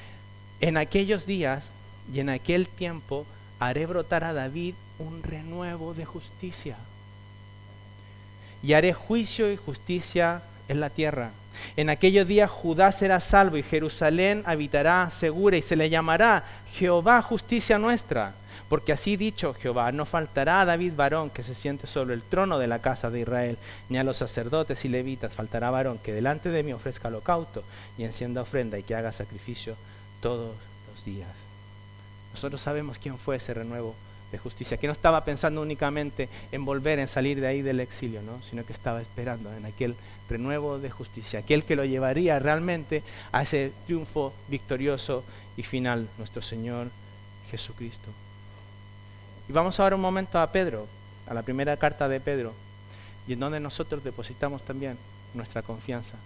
En aquellos días y en aquel tiempo haré brotar a David un renuevo de justicia. Y haré juicio y justicia en la tierra. En aquellos días Judá será salvo y Jerusalén habitará segura y se le llamará Jehová justicia nuestra. Porque así dicho Jehová, no faltará a David varón que se siente sobre el trono de la casa de Israel, ni a los sacerdotes y levitas faltará varón que delante de mí ofrezca holocausto y encienda ofrenda y que haga sacrificio todos los días. Nosotros sabemos quién fue ese renuevo de justicia, que no estaba pensando únicamente en volver, en salir de ahí del exilio, ¿no? Sino que estaba esperando en aquel renuevo de justicia, aquel que lo llevaría realmente a ese triunfo victorioso y final, nuestro Señor Jesucristo. Y vamos ahora un momento a Pedro, a la primera carta de Pedro, y en donde nosotros depositamos también nuestra confianza.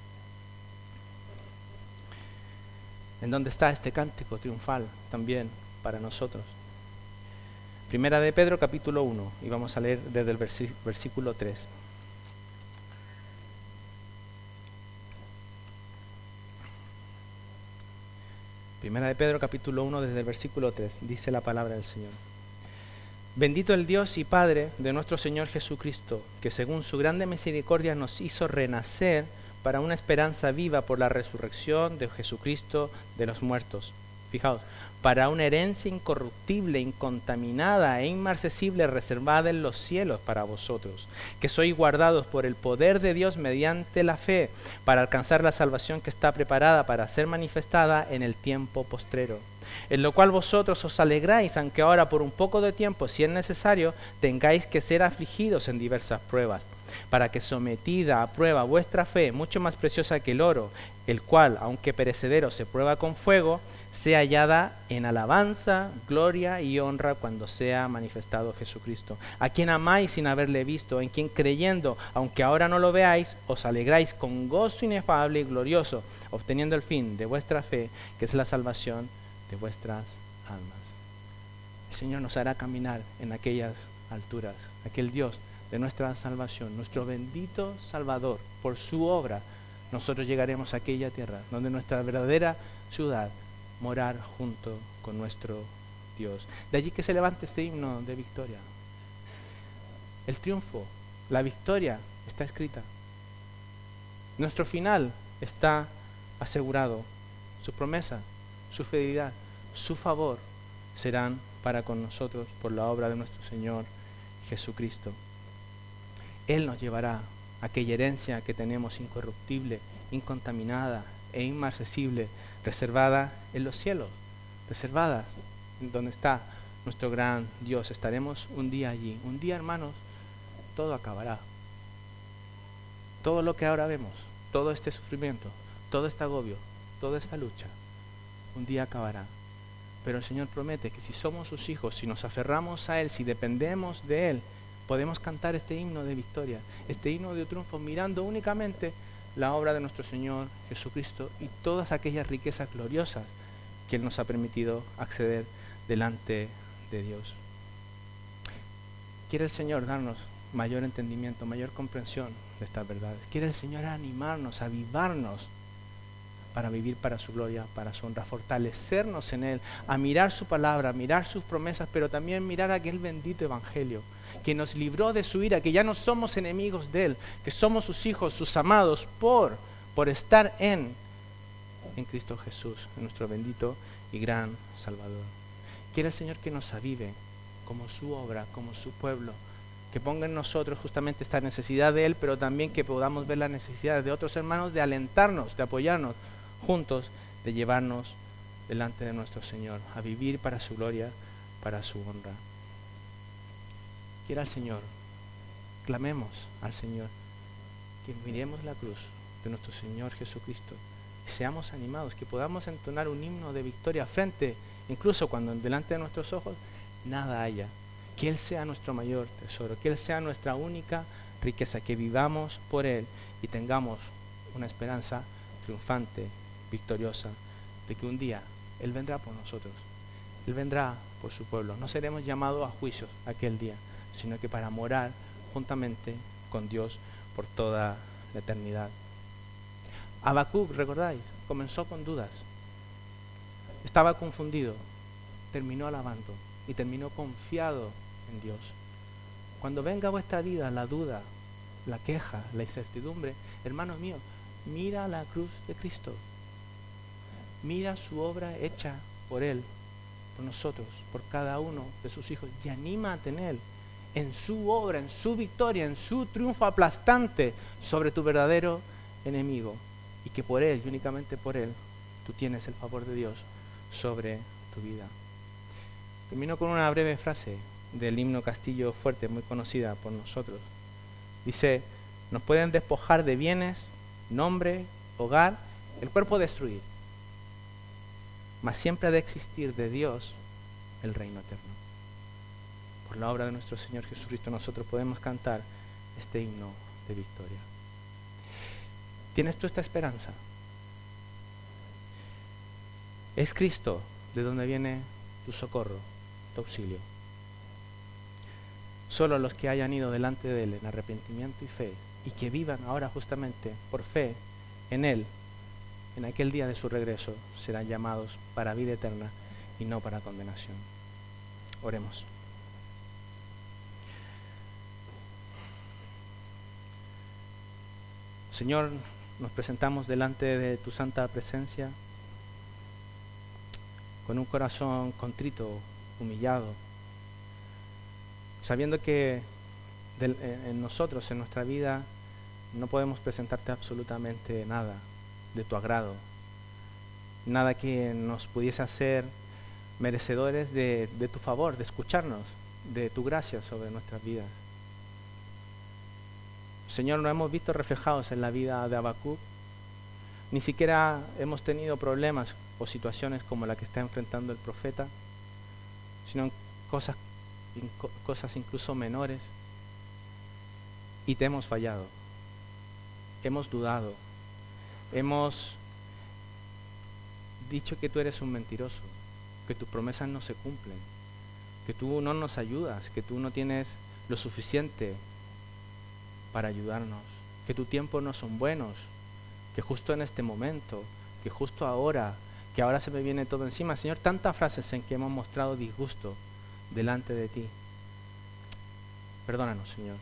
En donde está este cántico triunfal también para nosotros. Primera de Pedro, capítulo uno, y vamos a leer desde el versi- versículo tres. Primera de Pedro, capítulo uno, desde el versículo tres, dice la palabra del Señor. Bendito el Dios y Padre de nuestro Señor Jesucristo, que según su grande misericordia nos hizo renacer para una esperanza viva por la resurrección de Jesucristo de los muertos. Fijaos, para una herencia incorruptible, incontaminada e inmarcesible reservada en los cielos para vosotros, que sois guardados por el poder de Dios mediante la fe, para alcanzar la salvación que está preparada para ser manifestada en el tiempo postrero. En lo cual vosotros os alegráis, aunque ahora por un poco de tiempo, si es necesario, tengáis que ser afligidos en diversas pruebas, para que sometida a prueba vuestra fe, mucho más preciosa que el oro, el cual, aunque perecedero, se prueba con fuego, sea hallada en alabanza, gloria y honra cuando sea manifestado Jesucristo, a quien amáis sin haberle visto, en quien creyendo, aunque ahora no lo veáis, os alegráis con gozo inefable y glorioso, obteniendo el fin de vuestra fe, que es la salvación de vuestras almas. El Señor nos hará caminar en aquellas alturas, aquel Dios de nuestra salvación, nuestro bendito Salvador, por su obra, nosotros llegaremos a aquella tierra, donde nuestra verdadera ciudad, morar junto con nuestro Dios. De allí que se levante este himno de victoria. El triunfo, la victoria está escrita. Nuestro final está asegurado. Su promesa, su fidelidad, su favor serán para con nosotros por la obra de nuestro Señor Jesucristo. Él nos llevará a aquella herencia que tenemos incorruptible, incontaminada e inmarcesible, reservada en los cielos, reservadas en donde está nuestro gran Dios. Estaremos un día allí. Un día, hermanos, todo acabará. Todo lo que ahora vemos, todo este sufrimiento, todo este agobio, toda esta lucha, un día acabará. Pero el Señor promete que si somos sus hijos, si nos aferramos a Él, si dependemos de Él, podemos cantar este himno de victoria, este himno de triunfo, mirando únicamente la obra de nuestro Señor Jesucristo y todas aquellas riquezas gloriosas que Él nos ha permitido acceder delante de Dios. Quiere el Señor darnos mayor entendimiento, mayor comprensión de estas verdades. Quiere el Señor animarnos, avivarnos para vivir para su gloria, para su honra, fortalecernos en Él, a mirar su palabra, a mirar sus promesas, pero también mirar aquel bendito evangelio que nos libró de su ira, que ya no somos enemigos de Él, que somos sus hijos, sus amados, por, por estar en, en Cristo Jesús, nuestro bendito y gran Salvador. Quiere el Señor que nos avive como su obra, como su pueblo, que ponga en nosotros justamente esta necesidad de Él, pero también que podamos ver las necesidades de otros hermanos, de alentarnos, de apoyarnos juntos, de llevarnos delante de nuestro Señor, a vivir para su gloria, para su honra. Quiera el Señor, clamemos al Señor, que miremos la cruz de nuestro Señor Jesucristo, y seamos animados, que podamos entonar un himno de victoria frente, incluso cuando delante de nuestros ojos nada haya. Que Él sea nuestro mayor tesoro, que Él sea nuestra única riqueza, que vivamos por Él y tengamos una esperanza triunfante, victoriosa, de que un día Él vendrá por nosotros, Él vendrá por su pueblo. No seremos llamados a juicio aquel día, sino que para morar juntamente con Dios por toda la eternidad. Habacuc, ¿recordáis? Comenzó con dudas, estaba confundido, terminó alabando y terminó confiado en Dios. Cuando venga a vuestra vida la duda, la queja, la incertidumbre, hermano mío, mira la cruz de Cristo. Mira su obra hecha por Él, por nosotros, por cada uno de sus hijos, y anímate en Él, en su obra, en su victoria, en su triunfo aplastante sobre tu verdadero enemigo, y que por Él y únicamente por Él tú tienes el favor de Dios sobre tu vida. Termino con una breve frase del himno Castillo Fuerte, muy conocida por nosotros. Dice: nos pueden despojar de bienes, nombre, hogar, el cuerpo destruir, mas siempre ha de existir de Dios el reino eterno. Por la obra de nuestro Señor Jesucristo nosotros podemos cantar este himno de victoria. ¿Tienes tú esta esperanza? Es Cristo de donde viene tu socorro, tu auxilio. Solo los que hayan ido delante de Él en arrepentimiento y fe, y que vivan ahora justamente por fe en Él, en aquel día de su regreso, serán llamados para vida eterna y no para condenación. Oremos. Señor, nos presentamos delante de tu santa presencia con un corazón contrito, humillado, sabiendo que de, en nosotros, en nuestra vida, no podemos presentarte absolutamente nada de tu agrado, nada que nos pudiese hacer merecedores de, de tu favor, de escucharnos, de tu gracia sobre nuestras vidas. Señor, nos hemos visto reflejados en la vida de Habacuc. Ni siquiera hemos tenido problemas o situaciones como la que está enfrentando el profeta, sino cosas, inco, cosas incluso menores. Y te hemos fallado, hemos dudado, hemos dicho que tú eres un mentiroso, que tus promesas no se cumplen, que tú no nos ayudas, que tú no tienes lo suficiente para ayudarnos, que tu tiempo no son buenos, que justo en este momento, que justo ahora, que ahora se me viene todo encima. Señor, tantas frases en que hemos mostrado disgusto delante de ti. Perdónanos, Señor.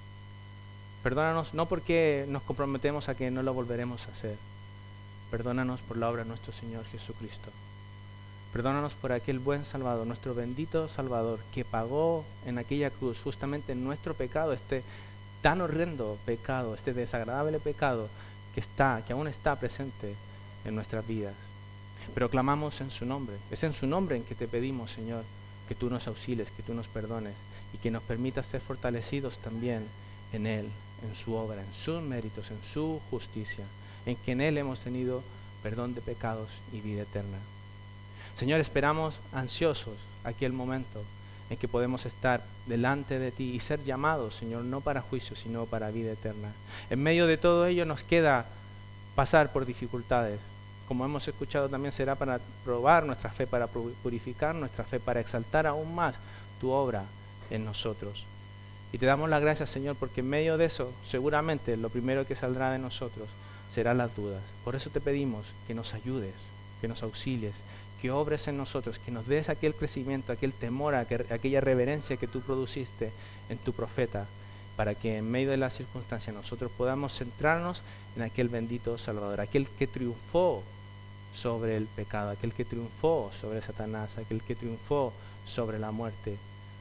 Perdónanos no porque nos comprometemos a que no lo volveremos a hacer. Perdónanos por la obra de nuestro Señor Jesucristo. Perdónanos por aquel buen Salvador, nuestro bendito Salvador, que pagó en aquella cruz justamente nuestro pecado, este tan horrendo pecado, este desagradable pecado que está, que aún está presente en nuestras vidas. Pero clamamos en su nombre. Es en su nombre en que te pedimos, Señor, que tú nos auxilies, que tú nos perdones y que nos permitas ser fortalecidos también en Él, en su obra, en sus méritos, en su justicia, en que en Él hemos tenido perdón de pecados y vida eterna. Señor, esperamos ansiosos aquel momento en que podemos estar delante de ti y ser llamados, Señor, no para juicio, sino para vida eterna. En medio de todo ello nos queda pasar por dificultades. Como hemos escuchado, también será para probar nuestra fe, para purificar nuestra fe, para exaltar aún más tu obra en nosotros. Y te damos las gracias, Señor, porque en medio de eso, seguramente lo primero que saldrá de nosotros serán las dudas. Por eso te pedimos que nos ayudes, que nos auxilies, que obres en nosotros, que nos des aquel crecimiento, aquel temor, aquella reverencia que tú produciste en tu profeta, para que en medio de las circunstancias nosotros podamos centrarnos en aquel bendito Salvador, aquel que triunfó sobre el pecado, aquel que triunfó sobre Satanás, aquel que triunfó sobre la muerte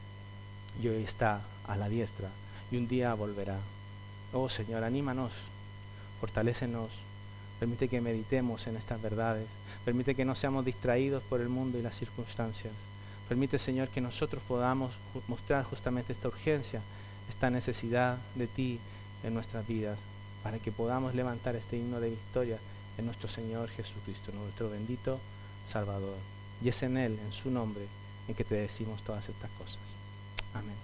y hoy está a la diestra y un día volverá. Oh Señor, anímanos, fortalécenos, permite que meditemos en estas verdades, permite que no seamos distraídos por el mundo y las circunstancias, permite, Señor, que nosotros podamos mostrar justamente esta urgencia, esta necesidad de ti en nuestras vidas, para que podamos levantar este himno de victoria en nuestro Señor Jesucristo, nuestro bendito Salvador. Y es en Él, en su nombre, en que te decimos todas estas cosas. Amén.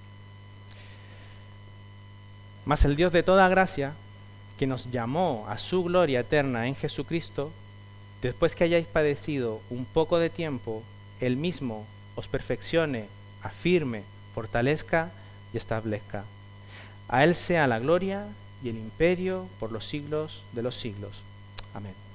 Mas el Dios de toda gracia, que nos llamó a su gloria eterna en Jesucristo, después que hayáis padecido un poco de tiempo, Él mismo os perfeccione, afirme, fortalezca y establezca. A Él sea la gloria y el imperio por los siglos de los siglos. Amén.